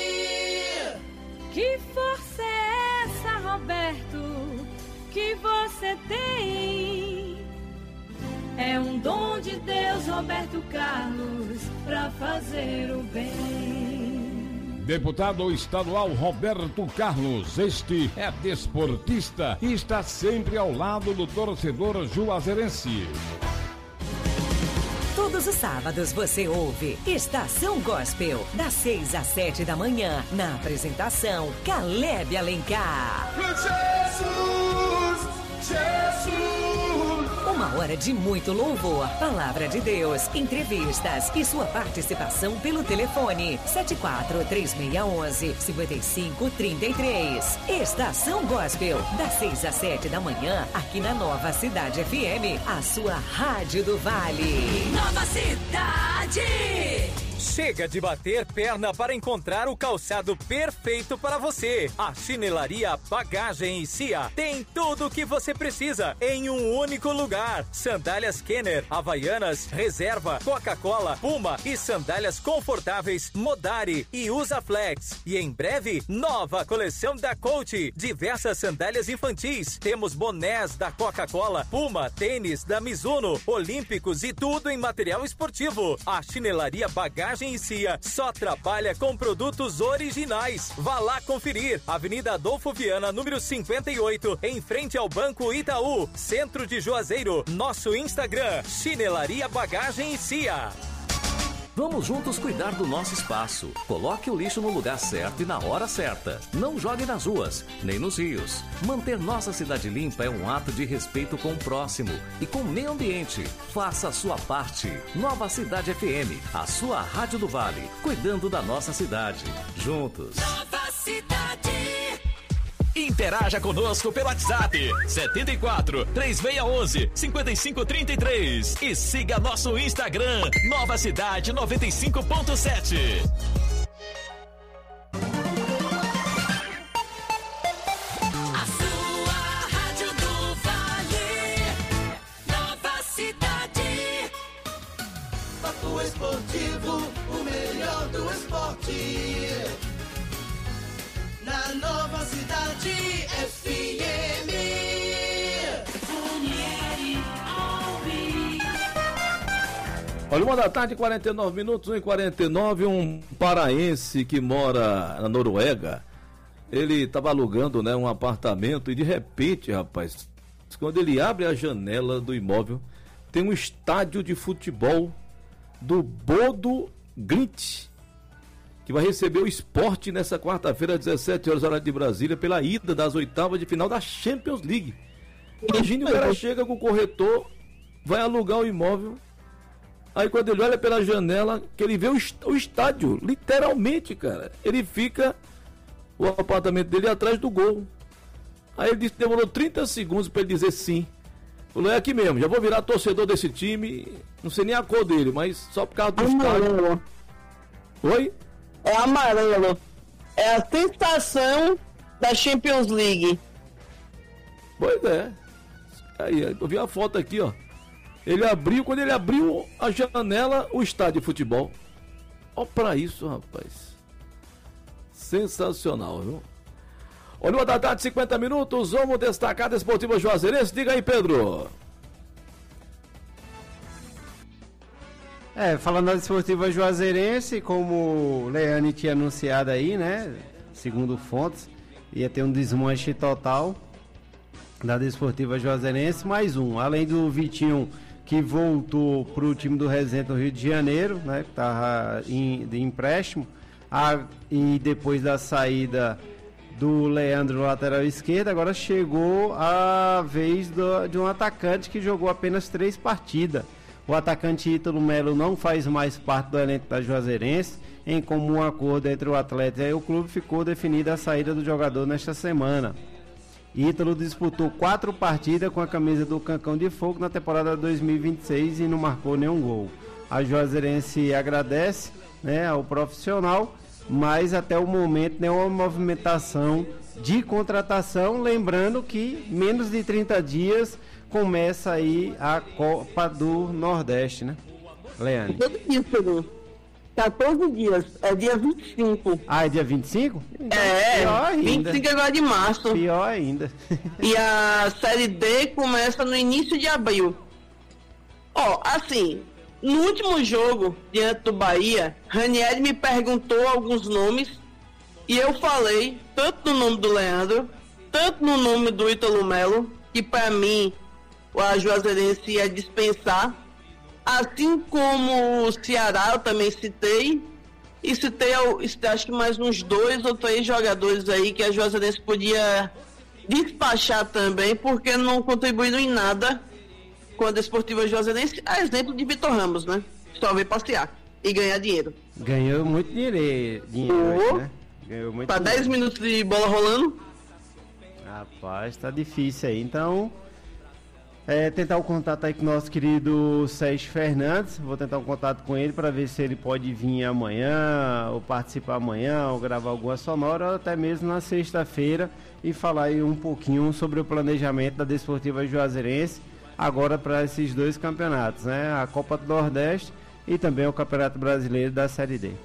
Que força é essa, Roberto, que você tem? É um dom de Deus, Roberto Carlos, pra fazer o bem. Deputado estadual Roberto Carlos, este é desportista e está sempre ao lado do torcedor juazeirense. Todos os sábados você ouve Estação Gospel, das 6 às 7 da manhã, na apresentação Caleb Alencar. Jesus! Uma hora de muito louvor, palavra de Deus, entrevistas e sua participação pelo telefone 74-3611-5533. Estação Gospel, das 6 às 7 da manhã, aqui na Nova Cidade FM, a sua rádio do Vale. Nova Cidade! Chega de bater perna para encontrar o calçado perfeito para você. A Chinelaria Bagagem e Cia tem tudo o que você precisa em um único lugar. Sandálias Kenner, Havaianas, Reserva, Coca-Cola, Puma e sandálias confortáveis Modari e Usaflex. E em breve, nova coleção da Coach. Diversas sandálias infantis. Temos bonés da Coca-Cola, Puma, tênis da Mizuno, Olímpicos e tudo em material esportivo. A Chinelaria Bagagem e Cia só trabalha com produtos originais. Vá lá conferir. Avenida Adolfo Viana, número 58, em frente ao Banco Itaú, centro de Juazeiro. Nosso Instagram, Chinelaria Bagagem e Cia. Vamos juntos cuidar do nosso espaço. Coloque o lixo no lugar certo e na hora certa. Não jogue nas ruas, nem nos rios. Manter nossa cidade limpa é um ato de respeito com o próximo e com o meio ambiente. Faça a sua parte. Nova Cidade FM, a sua rádio do Vale, cuidando da nossa cidade. Juntos. Nova Cidade. Interaja conosco pelo WhatsApp 74 3611 5533 e siga nosso Instagram Nova Cidade 95.7. A sua rádio do Vale. Nova Cidade. do esporte. Na Nova Cidade FM. Ranieri Alves. Olha, 1h, 49 minutos, 1h49, um paraense que mora na Noruega, ele estava alugando, né, um apartamento e de repente, rapaz, quando ele abre a janela do imóvel, tem um estádio de futebol do Bodo Glimt, que vai receber o Sport nessa quarta-feira, às 17 horas, hora de Brasília, pela ida das oitavas de final da Champions League. Imagine o cara chega com o corretor, vai alugar o imóvel, aí quando ele olha pela janela, que ele vê o estádio, literalmente, cara. Ele fica, o apartamento dele atrás do gol. Aí ele disse que demorou 30 segundos para ele dizer sim. Falou, é aqui mesmo, já vou virar torcedor desse time, não sei nem a cor dele, mas só por causa do estádio. Oi? É amarelo. É a sensação da Champions League. Pois é. Aí, eu vi a foto aqui, ó. Ele abriu, quando ele abriu a janela, o estádio de futebol. Olha pra isso, rapaz. Sensacional, viu? Olha, 1h, 50 minutos, vamos destacar a Desportiva Juazeirense. Diga aí, Pedro. Falando da Desportiva Juazeirense, como o Leane tinha anunciado aí, né? Segundo fontes, ia ter um desmanche total da Desportiva Juazeirense, mais um. Além do Vitinho, que voltou para o time do Resende do Rio de Janeiro, né? Que estava de empréstimo. E depois da saída do Leandro, lateral esquerdo, agora chegou a vez de um atacante que jogou apenas 3 partidas. O atacante Ítalo Melo não faz mais parte do elenco da Juazeirense. Em comum acordo entre o atleta e o clube, ficou definida a saída do jogador nesta semana. Ítalo disputou 4 partidas com a camisa do Cancão de Fogo na temporada 2026 e não marcou nenhum gol. A Juazeirense agradece, né, ao profissional, mas até o momento nenhuma movimentação de contratação, lembrando que menos de 30 dias começa aí a Copa do Nordeste, né, Leane? Todo dia, Pedro. 14 dias, é dia 25. Ah, é dia 25? Então, pior ainda. 25 agora de março. Pior ainda. E a Série D começa no início de abril. Assim, no último jogo, diante do Bahia, Ranieri me perguntou alguns nomes e eu falei, tanto no nome do Leandro, tanto no nome do Ítalo Melo, que para mim a Juazeirense ia dispensar, assim como o Ceará eu também citei, e citei acho que mais uns 2 ou 3 jogadores aí que a Juazeirense podia despachar também, porque não contribuíram em nada com a Desportiva Juazeirense, a exemplo de Vitor Ramos, né? Só veio passear e ganhar dinheiro. Ganhou muito dinheiro hoje, né? Ganhou muito pra dinheiro. 10 minutos de bola rolando. Rapaz, tá difícil aí. Então, tentar o contato aí com o nosso querido Sérgio Fernandes. Vou tentar um contato com ele para ver se ele pode vir amanhã, ou participar amanhã, ou gravar alguma sonora, ou até mesmo na sexta-feira, e falar aí um pouquinho sobre o planejamento da Desportiva Juazeirense agora para esses 2 campeonatos, né? A Copa do Nordeste e também o Campeonato Brasileiro da Série D.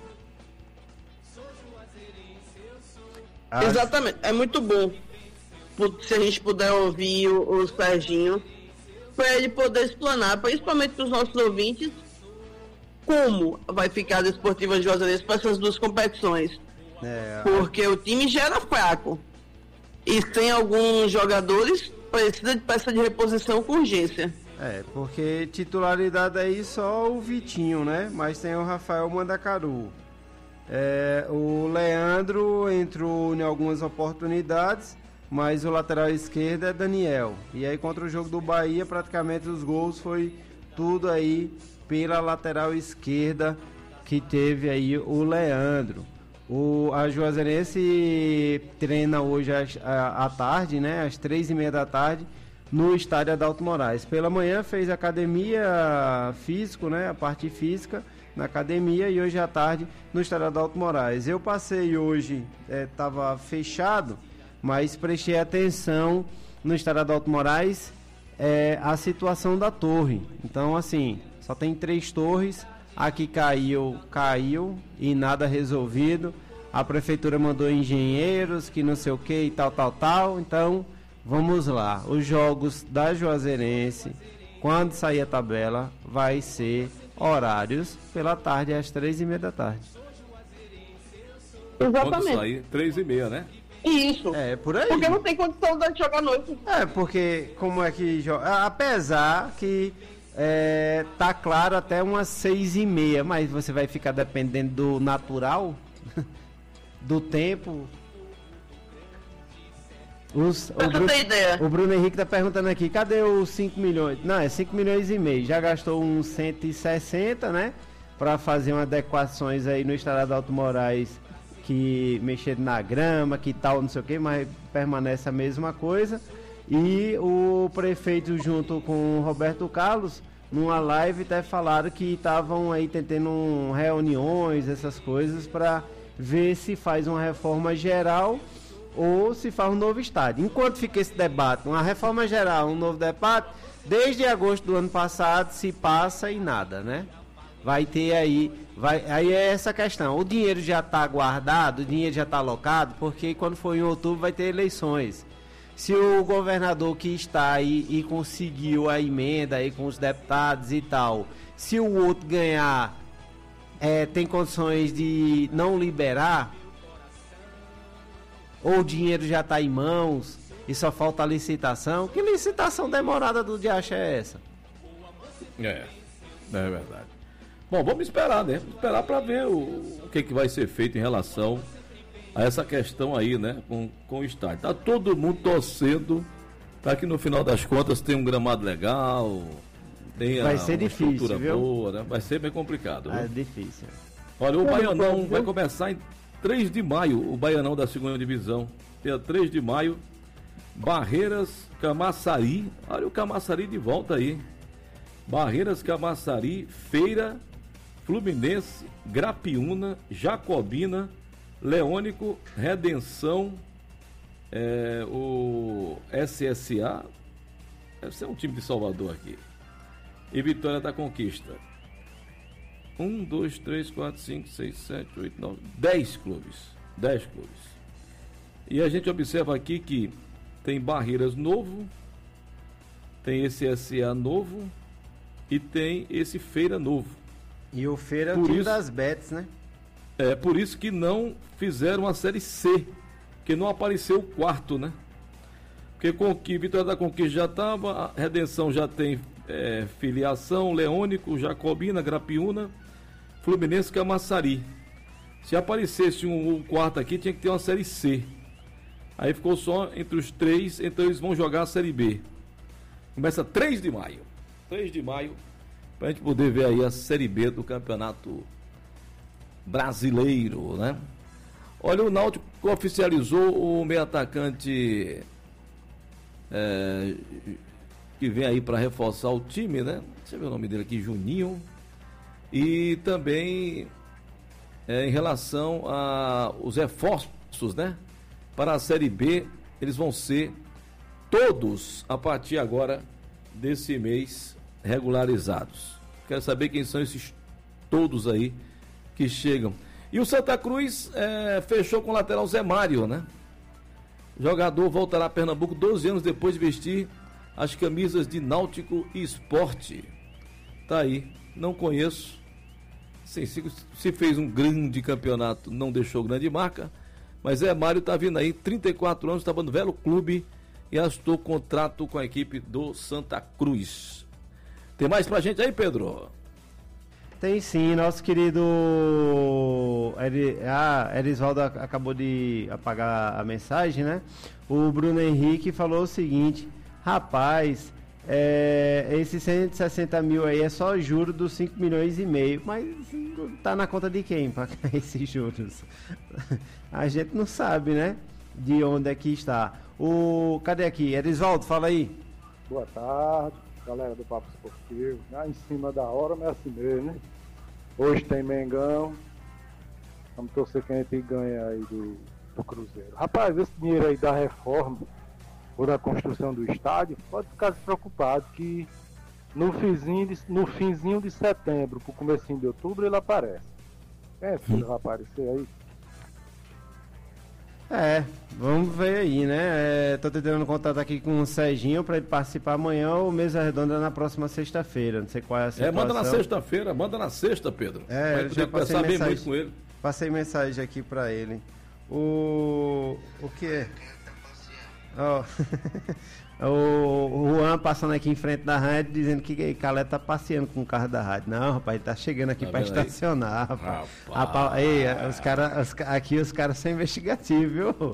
Exatamente, é muito bom se a gente puder ouvir o Serginho, para ele poder explanar, principalmente para os nossos ouvintes, como vai ficar a Desportiva Juazeirense para essas 2 competições. Porque o time já era fraco e tem alguns jogadores precisa de peça de reposição com urgência. Porque titularidade aí só o Vitinho, né? Mas tem o Rafael Mandacaru. O Leandro entrou em algumas oportunidades, mas o lateral esquerdo é Daniel. E aí contra o jogo do Bahia, praticamente os gols foi tudo aí pela lateral esquerda, que teve aí o Leandro. A Juazeirense treina hoje à tarde, né, às 3h30 da tarde, no estádio Adalto Moraes. Pela manhã fez academia físico, né, a parte física na academia, e hoje à tarde no estádio Adalto Moraes. Eu passei hoje, estava fechado, mas prestei atenção no estádio Adalto Moraes, a situação da torre. Então, assim, só tem 3 torres, Aqui caiu e nada resolvido. A prefeitura mandou engenheiros que não sei o que e tal. Então, vamos lá. Os jogos da Juazeirense, quando sair a tabela, vai ser horários pela tarde, às 3h30 da tarde. Exatamente. Quando sair, 3h30, né? Isso. É, por aí. Porque não tem condição de jogar à noite. É, porque como é que joga? Apesar que tá claro até umas 6h30, mas você vai ficar dependendo do natural, do tempo. O Bruno Henrique tá perguntando aqui, cadê os 5 milhões? Não, é 5 milhões e meio. Já gastou uns 160, né? Pra fazer umas adequações aí no Estado Alto Moraes, que mexer na grama, que tal, não sei o que, mas permanece a mesma coisa. E o prefeito, junto com o Roberto Carlos, numa live até falaram que estavam aí tentando reuniões, essas coisas, para ver se faz uma reforma geral ou se faz um novo estádio. Enquanto fica esse debate, uma reforma geral, um novo debate, desde agosto do ano passado se passa e nada, né? Vai ter aí é essa questão, o dinheiro já está guardado, o dinheiro já está alocado, porque quando for em outubro vai ter eleições. Se o governador que está aí e conseguiu a emenda aí com os deputados e tal, se o outro ganhar, tem condições de não liberar, ou o dinheiro já está em mãos e só falta a licitação, que licitação demorada do diacho é essa? É verdade. Bom, vamos esperar, né? Esperar para ver o que vai ser feito em relação a essa questão aí, né? Com o estádio. Tá todo mundo torcendo para que no final das contas tenha um gramado legal, tenha vai ser uma difícil, estrutura viu? boa, né? Vai ser bem complicado. É difícil. Olha, o Baianão vai começar em 3 de maio, o Baianão da 2ª divisão. Dia 3 de maio, Barreiras, Camaçari. Olha o Camaçari de volta aí. Barreiras, Camaçari, Feira, Fluminense, Grapiúna, Jacobina, Leônico, Redenção, o SSA, deve ser um time de Salvador aqui, e Vitória da Conquista. 1, 2, 3, 4, 5, 6, 7, 8, 9, 10 clubes. 10 clubes. E a gente observa aqui que tem Barreiras novo, tem esse SA novo e tem esse Feira novo. E o Feira é o time das Betis, né? É por isso que não fizeram a Série C, que não apareceu o quarto, né? Porque com que Vitória da Conquista já estava, a Redenção já tem filiação, Leônico, Jacobina, Grapiúna, Fluminense, Camaçari. Se aparecesse um quarto aqui, tinha que ter uma Série C. Aí ficou só entre os 3, então eles vão jogar a Série B. Começa 3 de maio. 3 de maio, pra gente poder ver aí a Série B do Campeonato Brasileiro, né? Olha, o Náutico oficializou o meio atacante que vem aí para reforçar o time, né? Deixa eu ver o nome dele aqui, Juninho. E também em relação aos reforços, né? Para a Série B, eles vão ser todos, a partir agora desse mês, regularizados. Quero saber quem são esses todos aí que chegam. E o Santa Cruz fechou com o lateral Zé Mário, né? O jogador voltará a Pernambuco 12 anos depois de vestir as camisas de Náutico e Esporte. Tá aí, não conheço. Sim, se fez um grande campeonato, não deixou grande marca, mas Zé Mário tá vindo aí, 34 anos, estava no Velo Clube e astou contrato com a equipe do Santa Cruz. Tem mais pra gente aí, Pedro? Tem sim, nosso querido Erisvaldo acabou de apagar a mensagem, né? O Bruno Henrique falou o seguinte: rapaz, esses 160 mil aí é só juro dos 5 milhões e meio, mas tá na conta de quem para esses juros? A gente não sabe, né? De onde é que está. Cadê aqui? Erisvaldo, fala aí. Boa tarde, galera do Papo Esportivo. Já em cima da hora, mas assim mesmo, né? Hoje tem Mengão. Vamos torcer que a gente ganhe aí do Cruzeiro. Rapaz, esse dinheiro aí da reforma ou da construção do estádio, pode ficar despreocupado que no finzinho de setembro, pro comecinho de outubro, ele aparece. Se ele vai aparecer aí. Vamos ver aí, né? Tô tentando contato aqui com o Serginho para ele participar amanhã ou mesa redonda na próxima sexta-feira. Não sei qual é a situação. Manda na sexta-feira, manda na sexta, Pedro. Eu já passei mensagem mensagem muito com ele. Passei mensagem aqui para ele. O que é? O Juan passando aqui em frente da rádio dizendo que Calé tá passeando com o carro da rádio. Não, rapaz, ele tá chegando aqui para estacionar, rapaz. Ei, aqui os caras são investigativos, viu?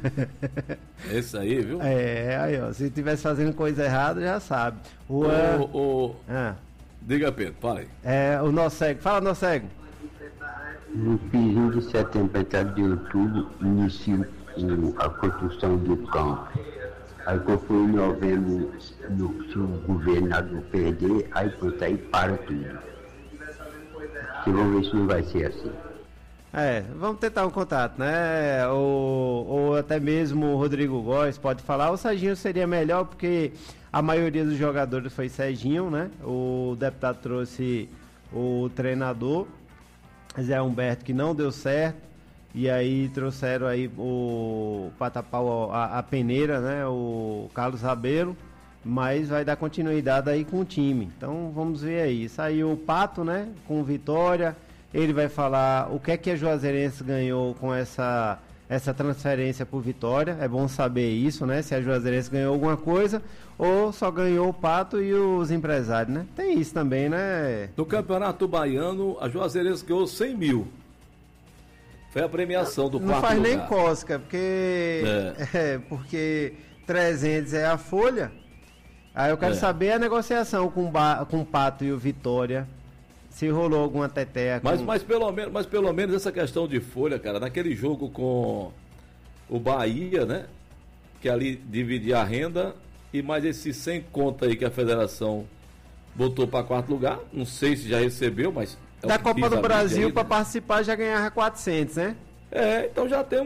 Esse aí, viu? Aí, ó, se estivesse fazendo coisa errada, já sabe. Juan... Diga, Pedro, fala aí. O nosso cego. Fala, nosso cego. No finzinho de setembro, entrada de outubro, inicia a construção do campo. Aí quando foi em novembro, se o governador perder, aí pronto, aí para tudo. Vamos ver se não vai ser assim. Vamos tentar um contato, né? Ou até mesmo o Rodrigo Góes pode falar. O Serginho seria melhor porque a maioria dos jogadores foi Serginho, né? O deputado trouxe o treinador, Zé Humberto, que não deu certo. E aí trouxeram aí para tapar a peneira, né? O Carlos Rabelo, mas vai dar continuidade aí com o time. Então vamos ver aí. Saiu o Pato, né? Com Vitória. Ele vai falar o que é que a Juazeirense ganhou com essa transferência por Vitória. É bom saber isso, né? Se a Juazeirense ganhou alguma coisa ou só ganhou o Pato e os empresários, né? Tem isso também, né? No Campeonato Baiano, a Juazeirense ganhou 100 mil. Foi a premiação do quarto lugar. Não faz nem cosca, porque porque 300 é a folha. Aí eu quero saber a negociação com o Pato e o Vitória. Se rolou alguma teteia. Mas pelo menos essa questão de folha, cara, naquele jogo com o Bahia, né? Que ali dividia a renda e mais esses 100 conto aí que a federação botou para quarto lugar. Não sei se já recebeu, mas... Da Copa do Brasil, para participar, já ganhava 400, né? Então já tem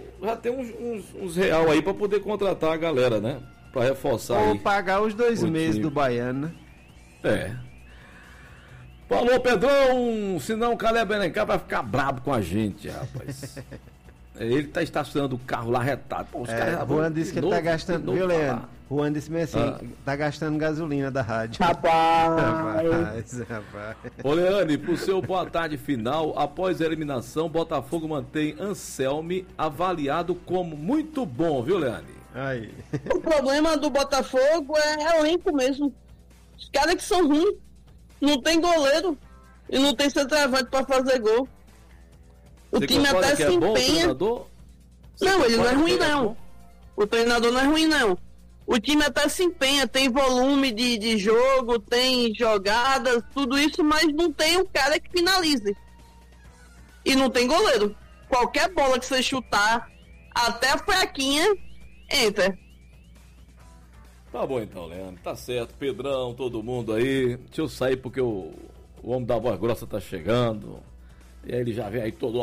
uns real aí para poder contratar a galera, né? Para reforçar ou aí. Pagar os 2 meses do Baiano, né? Falou, Pedrão, senão o Caleb Alencar vai ficar brabo com a gente, rapaz. Ele tá estacionando o carro lá retado. Pô, os caras Juan disse que ele tá gastando, viu, Leandro? Juan disse assim, tá gastando gasolina da rádio. Rapaz. Ô, Leandro, pro seu boa tarde final, após a eliminação, Botafogo mantém Anselme avaliado como muito bom, viu, Leandro? Aí. O problema do Botafogo é elenco mesmo. Os caras que são ruins. Não tem goleiro e não tem centroavante pra fazer gol. O time até se empenha. Não, ele não é ruim, não. O treinador não é ruim, não. O time até se empenha, tem volume de jogo, tem jogadas, tudo isso, mas não tem um cara que finalize. E não tem goleiro. Qualquer bola que você chutar, até a fraquinha, entra. Tá bom então, Leandro. Tá certo. Pedrão, todo mundo aí. Deixa eu sair porque o homem da voz grossa tá chegando. E aí ele já vem aí todo.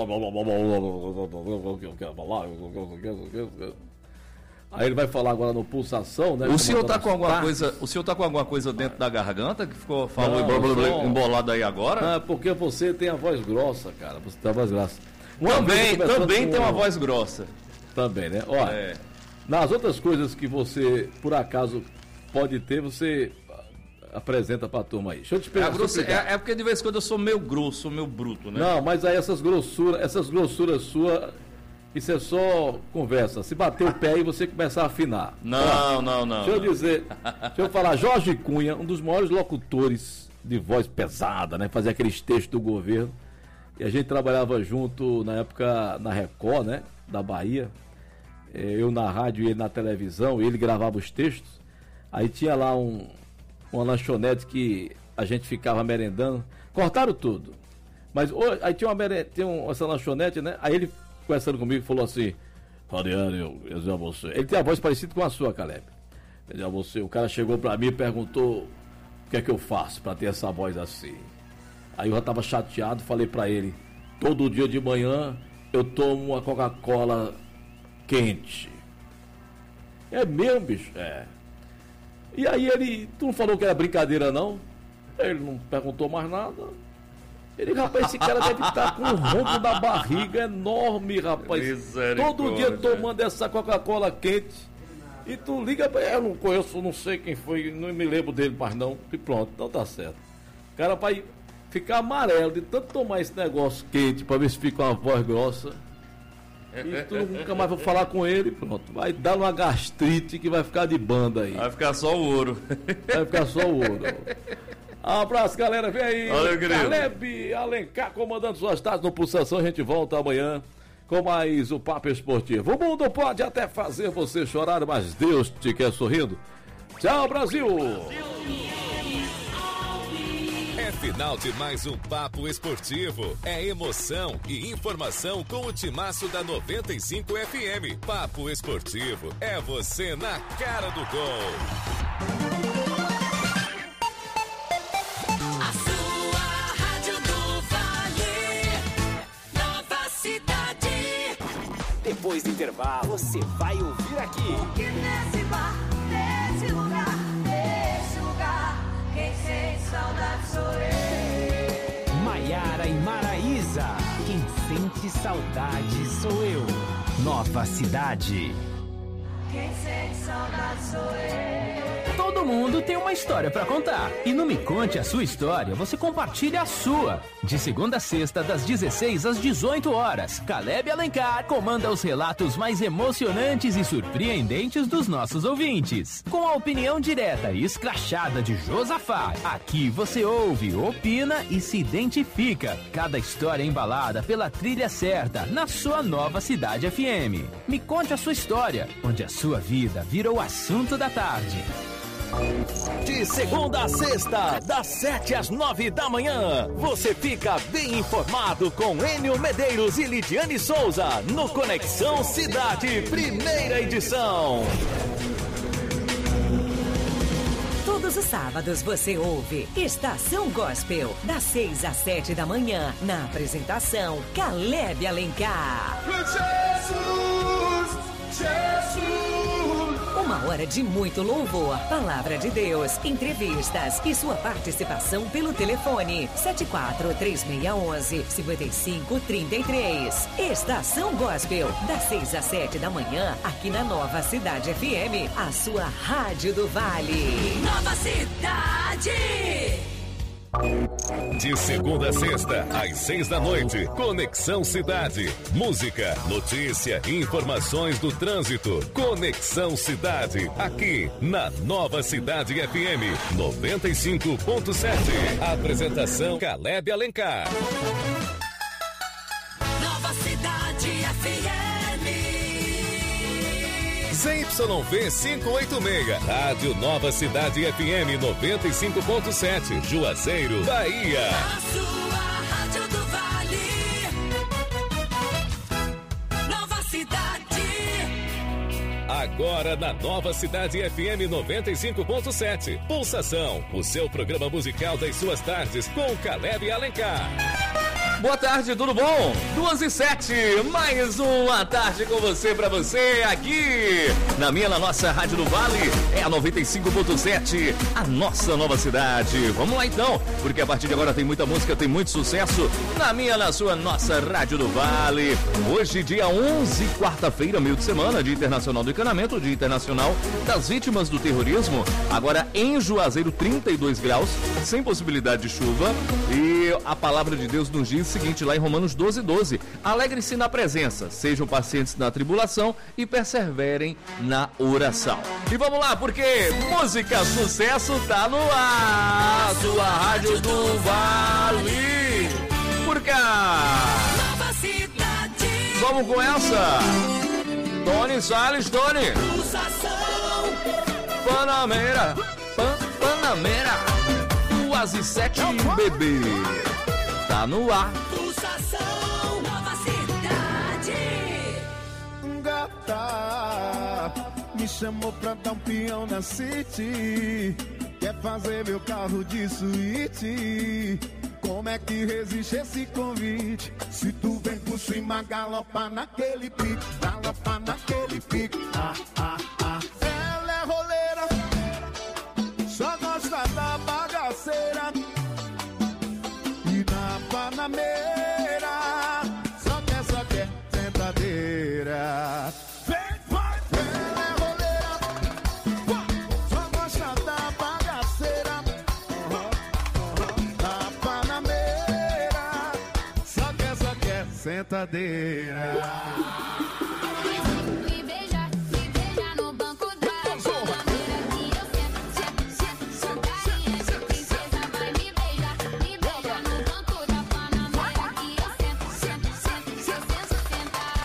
Aí ele vai falar agora no Pulsação, né? O senhor tá com alguma coisa? O senhor tá com alguma coisa dentro da garganta que falou embolado aí agora? Não, é porque você tem a voz grossa, cara. Você tem a voz grossa. Também tem uma voz grossa. Também, né? Olha, nas outras coisas que você, por acaso, pode ter, você apresenta pra turma aí. Deixa eu te perguntar. É porque de vez em quando eu sou meio grosso, sou meio bruto, né? Não, mas aí essas grossuras suas, isso é só conversa. Se bater o pé aí, você começar a afinar. Não. Deixa eu falar, Jorge Cunha, um dos maiores locutores de voz pesada, né? Fazia aqueles textos do governo. E a gente trabalhava junto, na época, na Record, né? Da Bahia. Eu na rádio e ele na televisão, ele gravava os textos. Aí tinha lá uma lanchonete que a gente ficava merendando. Cortaram tudo. Mas aí tinha essa lanchonete, né? Aí ele, conversando comigo, falou assim: Fariano, eu dizer a você. Ele tem a voz parecida com a sua, Caleb. Eu dizer a você, o cara chegou pra mim e perguntou o que é que eu faço pra ter essa voz assim. Aí eu já tava chateado, falei pra ele: todo dia de manhã eu tomo uma Coca-Cola quente. É mesmo, bicho? E aí tu não falou que era brincadeira não? Ele não perguntou mais nada. Ele, rapaz, esse cara deve estar com um rombo da barriga enorme, rapaz. Todo dia tomando essa Coca-Cola quente. E tu liga, eu não conheço, não sei quem foi, não me lembro dele mais não. E pronto, então tá certo. O cara vai ficar amarelo de tanto tomar esse negócio quente pra ver se fica uma voz grossa. E tu nunca mais vai falar com ele, pronto. Vai dar uma gastrite que vai ficar de banda aí. Vai ficar só o ouro. Vai ficar só o ouro. Abraço, galera. Vem aí. Valeu, querido. Caleb Alencar comandando suas tardes no Pulsação. A gente volta amanhã com mais o Papo Esportivo. O mundo pode até fazer você chorar, mas Deus te quer sorrindo. Tchau, Brasil. É final de mais um Papo Esportivo. É emoção e informação com o timaço da 95 FM. Papo Esportivo é você na cara do gol. A sua Rádio do Vale, Nova Cidade. Depois do intervalo, você vai ouvir aqui. Porque nesse bar, nesse lugar, quem sente saudade sou eu. Maiara e Maraísa. Quem sente saudade sou eu. Nova Cidade. Quem sente saudade sou eu. Todo mundo tem uma história pra contar. E no Me Conte a Sua História, você compartilha a sua. De segunda a sexta, das 16 às 18 horas, Caleb Alencar comanda os relatos mais emocionantes e surpreendentes dos nossos ouvintes. Com a opinião direta e escrachada de Josafá, aqui você ouve, opina e se identifica. Cada história embalada pela trilha certa, na sua Nova Cidade FM. Me Conte a Sua História, onde a sua vida virou assunto da tarde. De segunda a sexta, das 7 às 9 da manhã, você fica bem informado com Enio Medeiros e Lidiane Souza no Conexão Cidade, primeira edição. Todos os sábados você ouve Estação Gospel, das 6 às 7 da manhã, na apresentação Caleb Alencar. Uma hora de muito louvor, palavra de Deus, entrevistas e sua participação pelo telefone 74-3611-5533. Estação Gospel, das 6 às 7 da manhã, aqui na Nova Cidade FM, a sua Rádio do Vale. Nova Cidade. De segunda a sexta, às 6 da noite, Conexão Cidade. Música, notícia e informações do trânsito. Conexão Cidade, aqui na Nova Cidade FM 95.7. Apresentação Caleb Alencar. Nova Cidade FM. ZYV 586, Rádio Nova Cidade FM 95.7, Juazeiro, Bahia. A sua Rádio do Vale. Nova Cidade. Agora na Nova Cidade FM 95.7. Pulsação, o seu programa musical das suas tardes com Caleb Alencar. Boa tarde, tudo bom? 2h07, mais uma tarde com você, pra você, aqui na nossa Rádio do Vale, é a 95.7, a nossa Nova Cidade. Vamos lá então, porque a partir de agora tem muita música, tem muito sucesso, na sua, nossa Rádio do Vale. Hoje, dia 11, quarta-feira, meio de semana, Dia Internacional do Encanamento, Dia Internacional das Vítimas do Terrorismo. Agora em Juazeiro, 32 graus, sem possibilidade de chuva, e a palavra de Deus nos diz o seguinte, lá em Romanos 12:12, alegrem-se na presença, sejam pacientes na tribulação e perseverem na oração. E vamos lá, porque música, sucesso tá no ar, sua Rádio do Vale, por cá. Nova Cidade. Vamos com essa, Tony Salles, Tony. Pulsação. Panameira, Panameira, quase 7, bebê. Tá no ar. Pulsação, Nova Cidade. Gata, me chamou pra dar um peão na City. Quer fazer meu carro de suíte. Como é que resiste esse convite? Se tu vem por cima, galopa naquele pique. Galopa naquele pique. Ela é roleira, sentadeira. Ela é roleira, só gosta da bagaceira. Da panameira, só quer sentadeira.